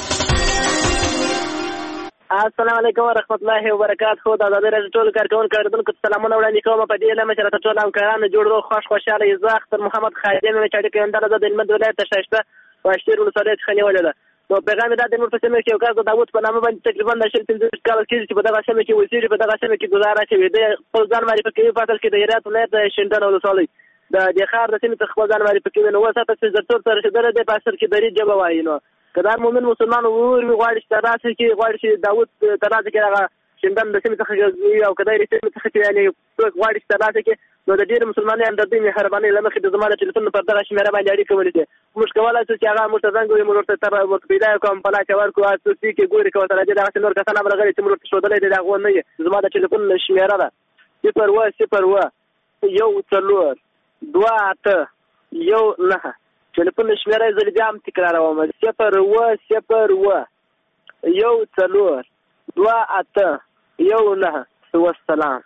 السلام علیکم ورحمت الله وبرکاته. د ازادۍ راډیو ټولو کارکوونکو اورېدونکو ته سلامونه وړاندې کوم په دې لمه چې راته ټول همکارانو جوړ روغ خوش خوشحاله یې. زه اختر محمد خادم یم چې اړیکه یم دله زه د هلمند ولایت د ښایسته واشتیر ولسوالۍ څخه نیولې ده. نو پیغام یې دا دی موږ په سیمه کې یو کس د داود په نامه باندې تقریبا د شل پنځه ویشت کاله کېږي چې په دغه سیمه کې اوسېږي په دغه سیمه کې ګزاره کوي. دی خپل ځان معرفي کوي په اصل کې د هرات ولایت د شینډنډ ولسوالۍ د دې ښار د سیمې څخه خپل ځان معرفي کوي. نو اوس هلته چې زرتور ته رسېدلی دی په اصل کې دري ژبه وایي. نو که دا مؤمن مسلمان ورور وي غواړي چې ترلاسه کړي غواړي چې داود ترلاسه کړي هغه شینډنډ د سیمې څخه وي او که دا یې سیمې څخه چې یعنې څوک غواړي چې ترلاسه کړي نو د ډېرې مسلمانۍ همدردۍ مهربانۍ له مخې د زما د ټلیفون پر دغه شمېره باندې اړیکه ونیسي. موږ کولی شو چې هغه موږ ته زنګ ووهي موږ ورته تر ورته پیدا یې کړو په لاس یې ورکړو اساسي کې ګوري که ورته راځي دغسې نور کسان هم راغلي چې موږ ورته ښودلی دی د هغو نه یې زما د ټلیفون شمېره ده صفر اوه صفر اوه یو څلور دوه اته یو نهه. ټلیفون شمېره یې زه بیا هم تکراروم صفر اوه صفر اوه یو څلور دوه اته یو نهه. والسلام.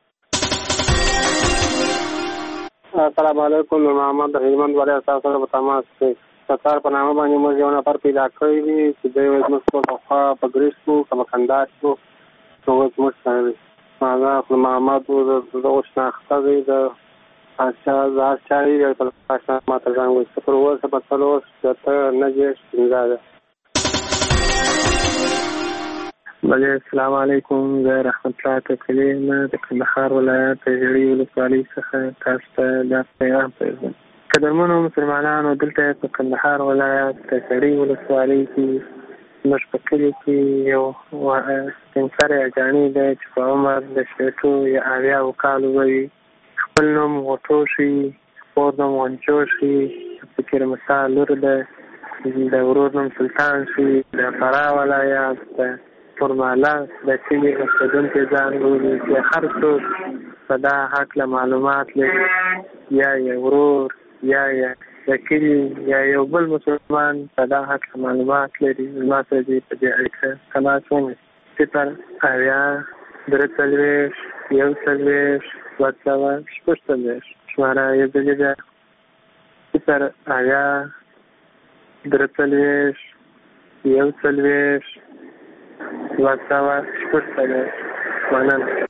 السلام علیکم. محمد د هلمند ولایت تاسو سره په تماس کې ستار په نامه باندې موږ یو نفر پیدا کړی دی چې دوی وایي موږ په پخوا په ګریس کښو که په کندهار کښو نو اوس موږ سره دی. هغه خپل محمد و د اوس شناخته دی د هر چا یې په اشنا ماته زنګ وایي صفر اوه صفر څلور شپېته نهه دېرش پنځه. بله السلام علیکم. زه رحمت الله تکلی یم د کندهار ولایت د ژړۍ ولسوالۍ څخه تاسو ته دا پیغام پرېږدم. قدرمنو مسلمانانو دلته په کندهار ولایت د ژړۍ ولسوالۍ کې زموږ په کلي کې یو سپین سری اجاڼي دی چې په عمر د شپېتو یا اویاوو کالو به وي. خپل نوم غوټو شي خپور نوم غنچو شي فکر مسا لور ده د ورور نوم سلطان شي د فراه ولایت د فرماله د کلي اوسېدونکي ځان بولي چې هر څوک په دا هکله معلومات لري یا یې ورور یا یې د کلي یا یو بل مسلمان په دا هکله معلومات لري زما سره دې په دې اړیکه تماس ونیسي. صفر اویا درې څلوېښت یو څلوېښت دوه سوه شپږ څلوېښت شماره یې ځلې ده صفر اویا درې څلوېښت یو څلوېښت دوه سوه شپږ څلوېښت. مننه.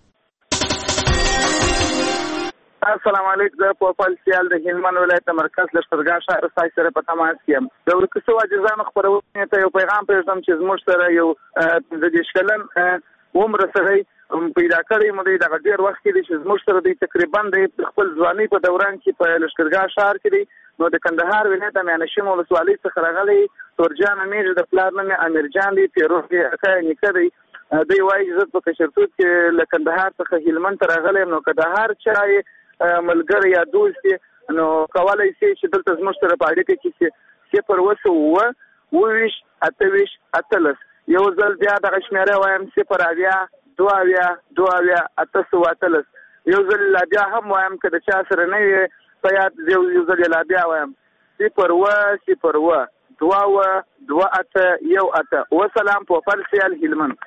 السلام علیکم. زه پوپل سیال د هلمند ولایت د مرکز لښکرګاه ښار ستاسو سره په تماس کې یم. د ورکو شوو عاجزانو خپرونې ته یو پیغام پرېږدم چې زموږ سره یو پنځه دېرش کلن عمره سړی پیدا کړی مو دی دغه ډېر وخت کې دی چې زموږ سره دی تقریبا د خپل ځوانۍ په دوران کې په لښکرګاه ښار کې دی. نو د کندهار ولایت د میانشین ولسوالۍ څخه راغلی تورجان امیر د پلار نوم یې امیر جان دی پیروز یې اکا یې نیکه دی. دوی وایي چې زه په کشرتوب کې له کندهار څخه هلمند ته راغلی یم. نو که د هر چا ملګری یا دوست نو کولی شي چې دلته زموږ سره په اړیکه کې چې صفر اوه سوه اووه اووه ویشت اته ویشت اتلس. یو ځل بیا دغه شمېره وایم صفر اویا دوه اویا دوه اویا اته سوه اتلس. یو ځل لا بیا هم وایم که د چا سره نه وي په یاد یو ځل یې لا بیا وایم صفر اوه صفر اوه دوه اوه دوه اته یو اته. وسلام. پوپل سیال هلمند.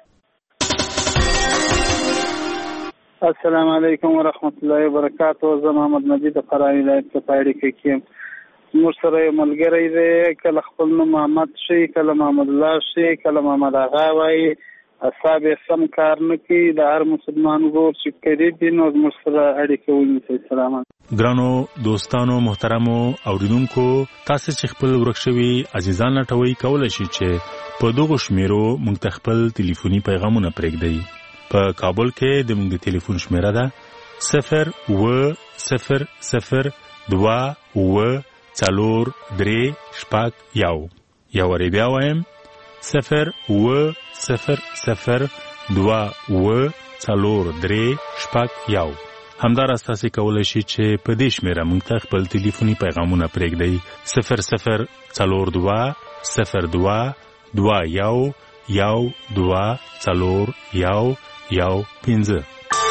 السلام علیکم ورحمت الله وبرکاته. زه محمد مجید د فراه ولایت څخه په اړیکه کې یم. زموږ سره یو ملګری دی کله خپل نوم محمد شي کله محمد الله شي کله محمد آغا وایي اصحاب یې سم کار نه کوي. د هر مسلمان ورور چې قریب دي نو زموږ سره اړیکه ونیسئ. سلامات. ګرانو دوستانو محترمو اوریدونکو تاسو چې خپل ورک شوي عزیزان لټوي کولی شئ چې په دغو شمیرو موږ ته خپل ټلیفوني پیغامونه پرېږدئ. په کابل کې د موږ د ټلیفون شمیره ده صفر اوه صفر صفر دوه اوه څلور درې شپږ یو. یو وارې بیا وایم صفر اوه صفر صفر دوه اوه څلور درې شپږ یو. همداراز تاسو کولی شئ چې په دې شمیره موږ ته خپل ټلیفوني پیغامونه پرېږدئ صفر صفر څلور دوه صفر دوه دوه یو یو دوه څلور یو یو پنځه.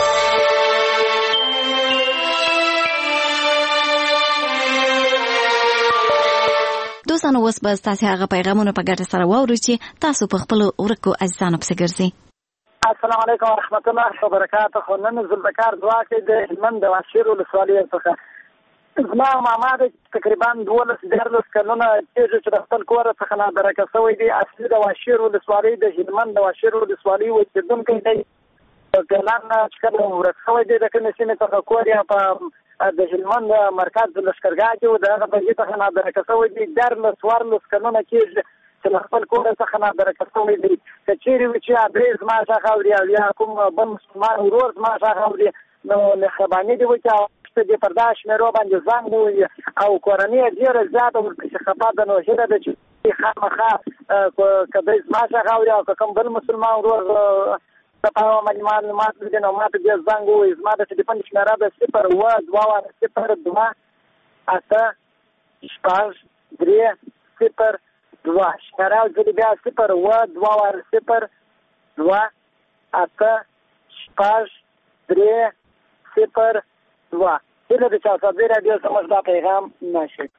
دوستانو اوس به ستاسو هغه پیغامونه په ګډه سره واورو چې تاسو په خپل ورکو عزیزانو پسې ګرځئ. السلام علیکم ورحمت الله وبرکاته. نن زلبکار ځواک د هلمند د واشیر ولسوالۍ څخه زما ماما د تقریبا دولس دیارلس کلونه کېږي چې د خپل کور څخه نادرکه شوی دی. اصلي د واشیر ولسوالۍ د هلمند د واشیر ولسوالۍ اوسېدونکی دی. ګلان چې کله ورک شوی دی د کومې سیمې څخه کور یې په د هلمند مرکز د لښکرګاه کې و د هغه بهیر څخه نادرکه شوی دی. دیارلس څوارلس کلونه کېږي چې له خپل کور څخه نادرکه شوی دی. که چیرې وي چې ادرې زما څخه اوري او یا کوم بل مسلمان ورور زما څخه اوري نو مهرباني دې وکړي چې دې پر دا شمېرو باندې زنګ ووهي او کورنۍ یې ډېره زیاته ورپسې خفه ده. نو هیله ده چې خامخا که دی زما څخه اوري او که کوم بل مسلمان ورور د په معلومات لري نو ما ته بیا زنګ ووهي. زما د ټلیفون شمېره ده صفر اووه دوه واره صفر دوه اته شپږ درې صفر دوه. شمېره ځلې بیا صفر اووه دوه واره صفر دوه اته شپږ درې صفر دوه. هیله ده چې اساسي راډیو زموږ دا پیغام نشي.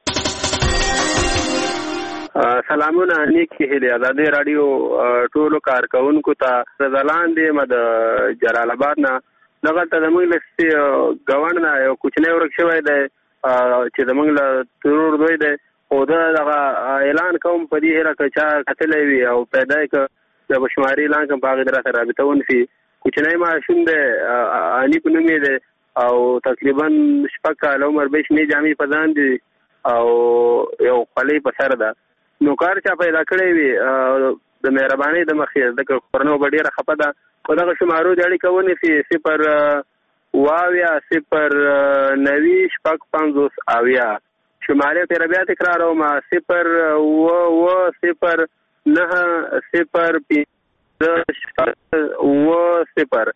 سلامونه نیکی هیله آزادي رادیو ټولو کارکونکو ته زلاندې مد جلال آباد نه دغه ته زموږ لستي غوڼ نه یو کوچنی ورک شوی دی چې زموږ له ترور دوی دی او دا دغه اعلان کوم په دې هره کچا کتلې وي او پیدا کې د بشماري اعلان کوم باغ درته رابطه ونفي کوچنی ماشوم دی اني په نوم دی او تقریبا شپږ کال عمر به شنه جامې پدان دي او یو خولې په سر ده. نو کار چا پیدا کړی وي د مهرباني د مخې د کورنو ډیره خپه ده. په دغه شمارو د اړیکه ونیسي صفر واویا صفر نوي شپږ پنځوس اویا. شمارې تیره بیا تکراروم صفر اوه اوه صفر نهه صفر پنځه شپږ اوه صفر.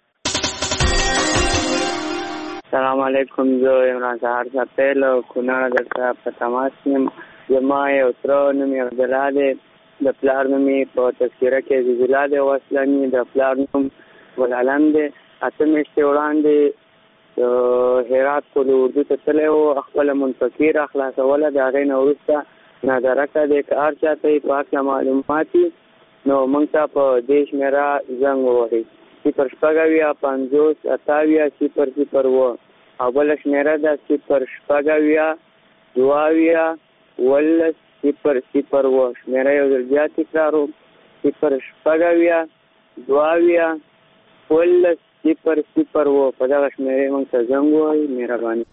سلام علیکم. زه عمران سهار سپیل کونړ درته په تماس یم. زما یو تره نوم یې عبدالله دی. د پلار نوم یې په تذکره کې عزیز الله دی او اسلامي د پلار نوم ګلعالم دی. اته میاشتې وړاندې هرات کلي اردو ته تللی و خپله منفقي راخلاصوله. د هغې نه وروسته نادرکه دی. که هر چا ته یې په هکله معلومات وي نو موږ ته په دې شمېره زنګ ووهئ صفر شپږ اویا پنځوس اته اویا صفر صفر اوه او بله شمېره ده صفر شپږ اویا دوه اویا ولس صفر صفر اوه. شمېره یو ځل بیا تکراروم صفر شپږ اویا دوه اویا ولس صفر صفر اوه. په دغه شمېرې موږ ته زنګ ووهئ. مهرباني.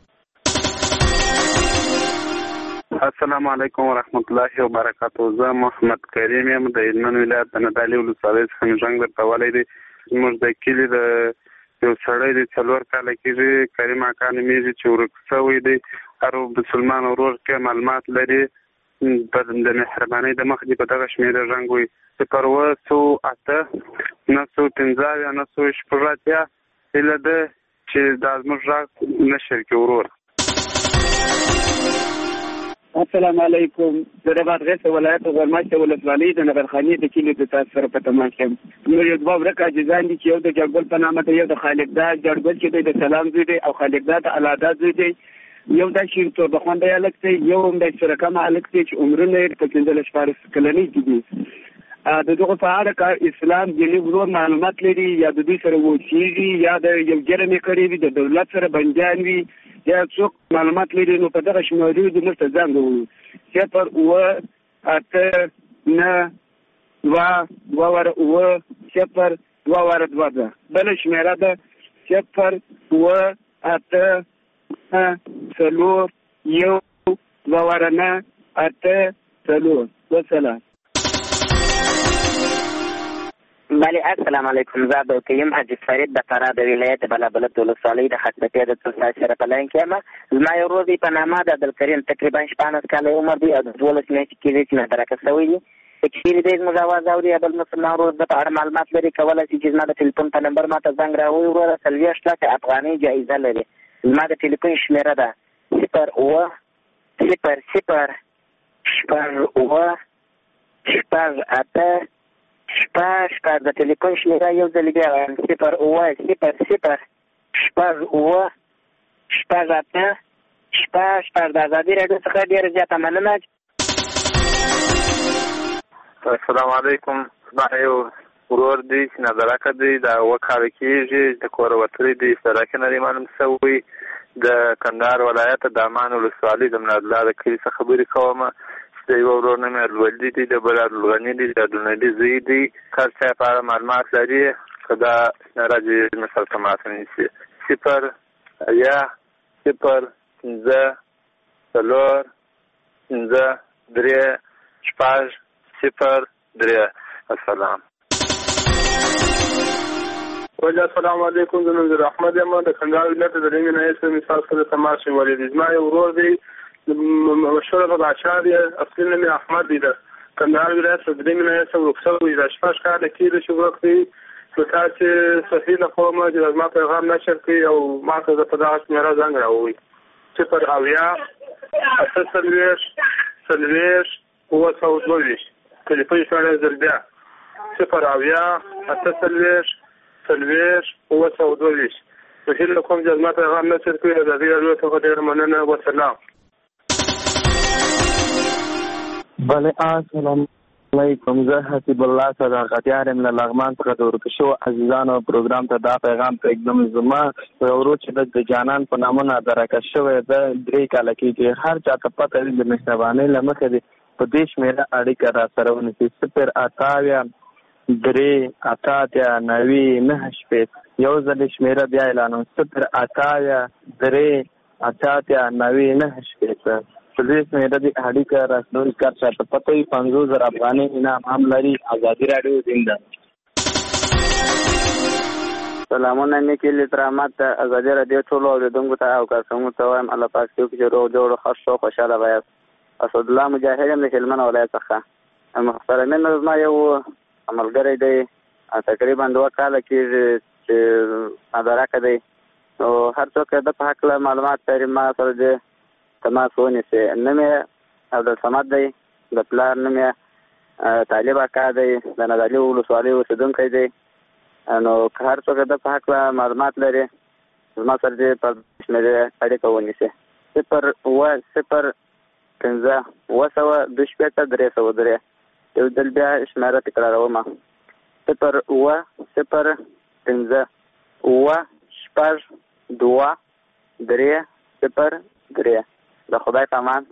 السلام علیکم ورحمت الله وبرکاته. زه محمد کریم یم د هلمند ولایت د نادعلي ولسوالۍ څخه مې زنګ درته ولی دی. زموږ د کلي د یو سړی دی څلور کاله کېږي کریم اکا نومېږي چې ورک شوی دی. هر مسلمان ورور کې معلومات لري د مهربانۍ د مخ دې په دغه شمېره زنګ ووهئ صفر اووه سوه اته نهه سوه پنځه اویا نهه سوه شپږ اتیا. هیله ده چې دا زموږ غږ نشر کړي ورور. السلام علیکم. زه د بادغیس ولایت غرماشته ولسوالۍ د نغرخانې د کلي د تاسو سره په تماس یم. نور یو دوه ورک عاجزان دي چې یو د جړګل په نامه دی، یو د خالقدا جړګل چې دی د سلام زوی دی او خالقدا د الادا زوی دی، یو د شیر تور د خوند الک دی، یو هم د شرکم الک دی چې عمرونه یې په پنځه شپږ کلنۍ کې دي. د دغه په اړه کا اسلام دیني ورور معلومات لري یا د دوی سره وچیږي یا د یو جرم کړی وي د دولت سره بندیان وي یا څوک معلومات لري نو په دغه شمارو د مرته ځان وو صفر اوه اته نه دوه دوه واره اوه صفر دوه واره دوه ده. بله شمېره ده صفر اوه اته څلور یو دوه واره نه اته څلور. وسلام. بله السلام علیکم. زه عبدالقیم حاجي فرید د فراه د ولایت بلابلد ولسوالۍ د خطبتۍ د څلور سره په لاین کې یم. زما یو ورور دی په نامه د عبدالکریم تقریبا شپاړس کاله عمر دی او د دولس میاشتې کېږي چې نادرکه شوی دی. که چېرې دی زموږ اواز اوري یا بل مسلمان ورور د په اړه معلومات لري کولی شي چې زما د ټلیفون په نمبر ما ته زنګ راووایي. وروره څلوېښت لکه افغانۍ جایزه لري. زما د ټلیفون شمیره ده صفر اوه صفر صفر شپږ اوه شپږ اته شپږ شپږ د ټلیفون شمیره یو ځل بیا وایم صفر اوه صفر صفر شپږ اوه شپږ اته شپږ شپږ د ازادي راډیو څخه ډېره زیاته مننه. السلام علیکم. زما یو ورور دی چې نظرکه دی دا اوه کاله کېږي د کوره وتلی دی سړک نه دی معلوم شوی. د کندهار ولایت د امان ولسوالۍ د منادله د کلي څخه خبرې کوم چې د یوه ورور نوم یې عبدالولي دی د بل عبدالغني دی د عبدالنبي زوی دی. هر چا په اړه معلومات لري که دا شمېره دې مثال ته ماته نیسي صفر اویا صفر پنځه څلور پنځه درې شپږ صفر درې. السلام السلام علیکم. زه نوم احمد یم د کندهار ولایت د رنګ نه یې مثال سره تماس شوی دی. زما یو ورور دی مشهور بادشاه دی اصلي نوم یې احمد دی د کندهار ولایت د رنګ نه یې ورکسل وي د شپږ کاله کېږي چې ورک دی. نو تاسې صحیح له کومه چې زما پیغام نشر کړي او ما ته زه په دغه شمېره زنګ راووي صفر اویا اته څلوېښت څلوېښت اووه سوه دوه ویشت ټلیفون شمېره زر بیا صفر اویا اته څلوېښت څلوېښت اووه سوه دوه ویشت. نو هیله کوم چې زما پیغام نشر کړي د ازادي راډیو څخه ډېره مننه. وسلام. بله السلام علیکم. زه حسیب الله صداقتیار یم له لغمان څخه د ورک شوو عزیزانو پروګرام ته دا پیغام پرېږدم. زما ورور چې د جانان په نامه نادرکه شوی ده درې کاله کېږي. هر چا ته پته وي د مهربانۍ له مخې دې په دې شمېره اړیکه را سره ونیسي صفر اته اویا درې اته اتیا نوي نهه شپېته. یو ځل شمېره بیا اعلانوم صفر اته اویا درې اته اتیا نوي نهه شپېته. په دې شمېره دې اړیکه را سره ونیسي. هر چا ته پته وي پنځوس زره افغانۍ انعام هم لري. ازادي راډیو زنده. سلامونه مې کلي تر احمد ته ازادي راډیو ټولو اورېدونکو ته او کارکوونکو ته وایم الله پاک دې وکړي چې روغ جوړ ښه شو خوشحاله به یاست. اسدالله مجاهد یم د هلمند ولایت څخه. محترمین زما یو ملګری دی تقریبا دوه کاله کېږي چې نادرکه دی. نو هر څوک د په هکله معلومات لري ما سره دې تماس ونیسي. نوم یې عبدالصمد دی د پلار نوم یې طالب اکا دی د نادعلي ولسوالۍ اوسېدونکی دی. نو که هر څوک د په هکله معلومات لري زما سره دې په شمېرې اړیکه ونیسي صفر اوه صفر پنځه اووه سوه دوه شپېته درې سوه درې. یو ځل بیا شمېره تکراروم صفر اوه صفر پنځه اووه شپږ دوه درې صفر درې. د خدای په امان.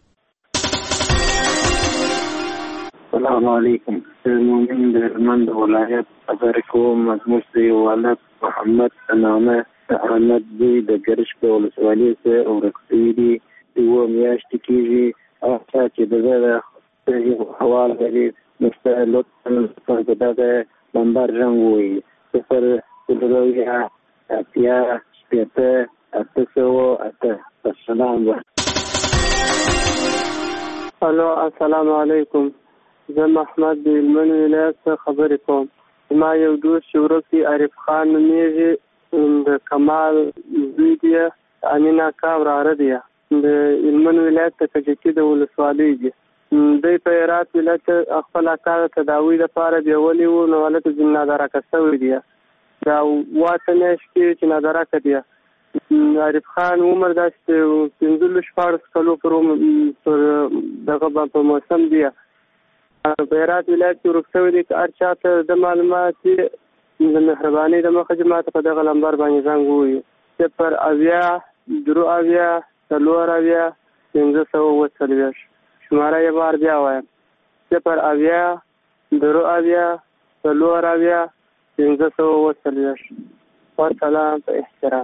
السلام علیکم. مؤمن د هلمند ولایت خبرې کوم. زموږ د یو ولد محمد په نامه احمد زوی د ګرش په ولسوالۍ کې ورک شوي دي. اووه میاشتې کېږي. هغه چا چې د ده صحیح حواله لري نو ستا لطفا په دغه نمبر رنګ ووایي صفر څلور اویا اتیا شپېته اته سوه اته. السلام. الو السلام علیکم. زه محمد د هلمند ولایت څخه خبرې کوم. زما یو دوست چې ورک دی عارف خان نومېږي د کمال زوی دی امین اکا وراره دی د هلمند ولایت د کجکي د ولسوالۍ دی. دوی په هرات ولایت خپل اکا د تداوۍ لپاره بیولي وو نو هلته ځینې نادرکه شوی دی. دا اووه اته میاشتې کېږي چې نادرکه دی. عارف خان عمر داسې پنځلس شپاړس کلو پر دغه په موسم دی. په هرات ولایت کې ورک شوی دی. که هر چا ته د معلومات د مهربانۍ د مخه چې ما ته په دغه نمبر باندې زنګ ووایي صفر اویا درې اویا څلور اویا پنځه سوه اووه څلوېښت. شماره یې بار بیا وایم صفر اویا درې اویا څلور اویا پنځه سوه اووه څلوېښت. والسلام په احترام.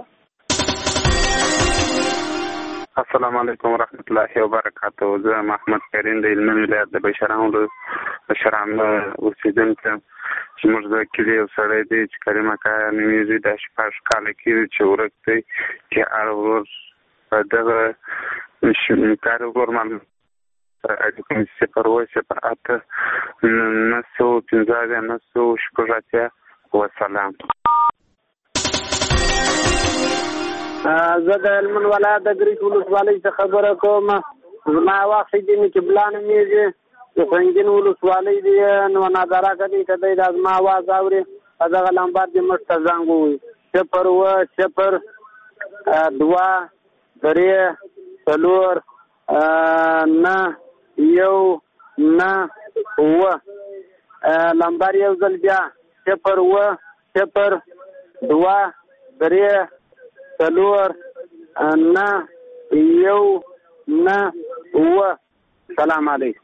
السلام علیکم ورحمت الله وبرکاته. زه محمد کریم د هلمند ولایت د بشران بشران اوسېدونکی چې موږ د کلي یو سړی دی چې کریم اکا نومېږي. دا شپږ کاله کېږي چې ورک دی. چې هر ورور په دغه کار ورور معلوم اړیکه صفر اووه صفر اته نهه سوه پنځه اویا نهه سوه شپږ اتیا. وسلام. زه د هلمند ولایت د ګریش ولسوالۍ څخه خبره کوم. زما وخت چې قبله نومېږي، د سنګین ولسوالۍ دی. نو نظره کوي که دی دا زما اواز اوري په دغه لمبر دې موږ ته زنګ ووایي. صفر اوه صفر دوه درې څلور نه یو نه اوه. لمبر یو ځل بیا صفر اوه صفر دوه درې څلور نه یو نه اوه. سلام علیکم.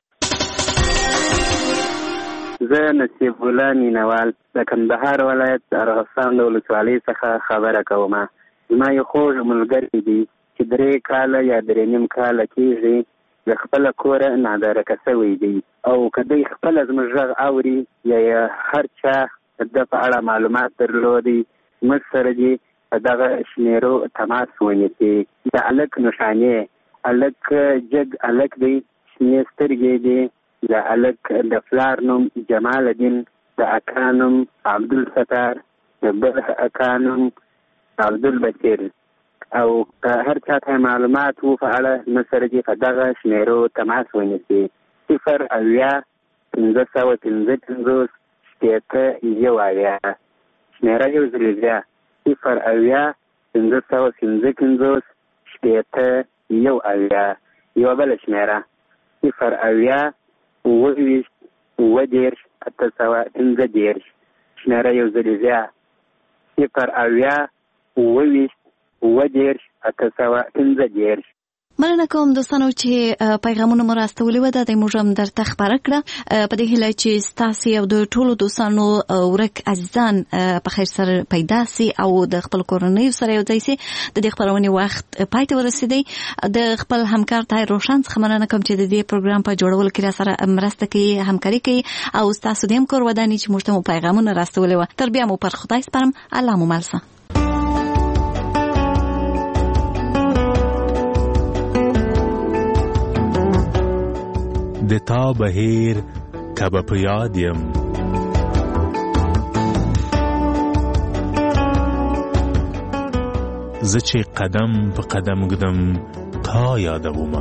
زه نصیب الله مینوال د کندهار ولایت ارغستان د ولسوالۍ څخه خبره کوم. زما یو خوږ ملګری دی چې درې کاله یا درې نیم کاله کېږي د خپله کوره نادارکه شوی دی، او که دی خپله زموږ غږ اوري یا هر چا د په اړه معلومات درلودي موږ سره دې په دغه شمېرو تماس ونیسي. د هلک نښانې، هلک جګ هلک دی، شنې سترګې دي. د هلک د پلار نوم جمال الدین، د اکا نوم عبدالستار، د بل اکا نوم عبدالبصیر. او که هر چا ته معلومات و په اړه موږ سره دې په دغه شمېرو تماس ونیسي. صفر اویا پنځه سوه پنځه پنځوس شپېته یو اویا. شمېره یو ځل بیا صفر اویا پنځه سوه پنځه پنځوس شپېته یو اویا. یوه بله شمېره صفر اویا اوه ویشت اوه دېرش اته سوه پنځه دېرش. شمېره یو ځل بیا صفر اویا اوه ویشت اوه دېرش اته سوه پنځه دېرش. مننه کوم دوستانو چې پیغامونه مو راستولي وه، دا د موږ هم درته خپاره کړه په دې هیله چې ستاسې او د ټولو دوستانو ورک عزیزان په خیر سره پیدا سي او د خپل کورنیو سره یو ځای سي. د دې خپرونې وخت پای ته ورسېدی. د خپل همکار طاهر روشن څخه مننه کوم چې د دې پروګرام په جوړولو کې را سره مرسته کوي، همکاري کوي، او ستاسو د هم کور ودانې چې موږ ته مو پیغامونه راستولي وه. تر بیا مو پر خدای سپارم. الله مو مل شه. د تا بهیر کبه په یاد یم، زه چې قدم په قدم ږدم تا یادومه.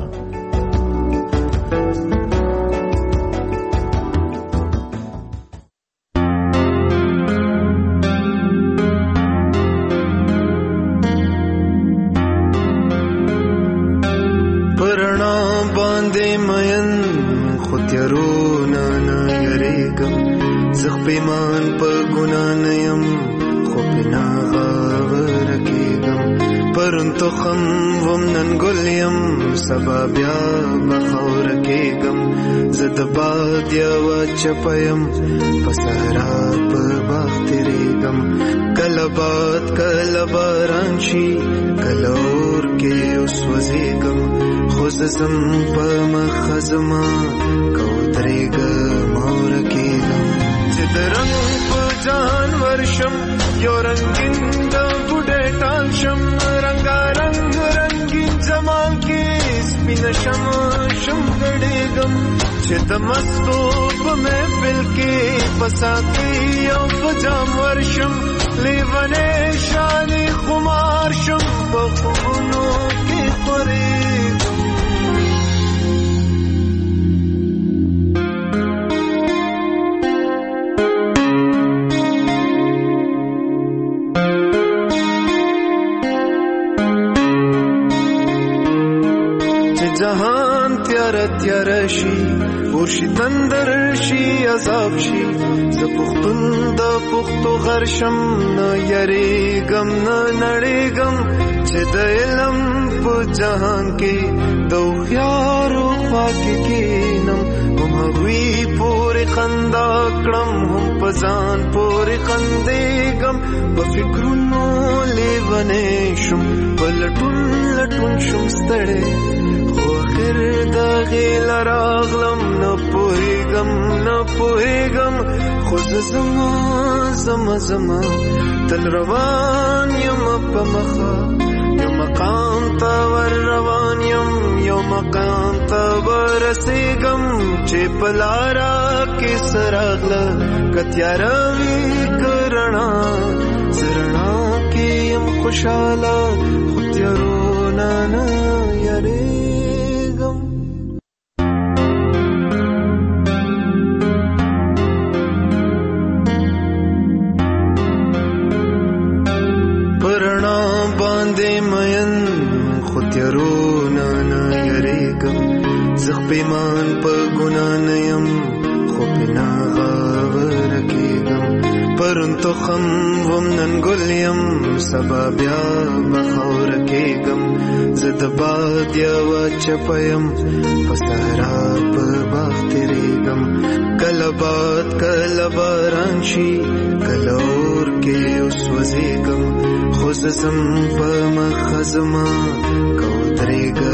پرنا باندې مین خو تیارونه نه یریږم، زه پیمان په ګناه نه یم خو پې ناغاوره کېږم. پرون تخم وم نن ګل یم سبا بیا به خاوره کېږم. زه د باد یوه چپه یم په صحرا په باغ تېرېږم. کله باد کله باران شي کله اور کې وسوځېږم، خو زه ځم په مخه زما که ودرېږم او ورکېږم. چې د رنګ په جهان ورشم یو رنګین د بوډۍ ټال شم، رنګارنګ رنګین زمان کې سپینه شم شم ګډېږم. چې د مستو په محفل کې په ساقي او په جام ورشم، لیونی شانې خمار شم په خوبونو کې خورېږم. جهان تیار تیار شي ورشي تندر شي عذاب شي، زه پښتون د پښتو غرشم نه یریږم نه نړېږم. چې د علم په جهان کې د هوښیارو خوا کې کښېنم، هم هغوی پورې خندا کړم هم په ځان پورې خندېږم. په فکرونو لیونی شم په لټون لټون شم ستړی، خو آخر د غیل راغلم نه پوهېږم نه پوهېږم. خو زه زما زما زما تل روان یم په مخه، یو مقام ته ور روان یم یو مقام ته ورسېږم. چې په لاره کې څه راغله که تیاره وي که رڼا، زه رڼا کې یم خوشاله خو تیارونه نه یریږم پرنا باندې مین خو تیارونه نه یریږم زه پیمان په ګناه نه یم خو پې نه غاوره کېږم پرون تخم وم نن ګل یم سبا بیا به خاوره کېږم زه د باد یوه چپه یم په صحرا په باغ تېرېږم کله باد کله باران شي کله اور کې وسوځېږم خو زه ځم په مخه زما که ودرېږه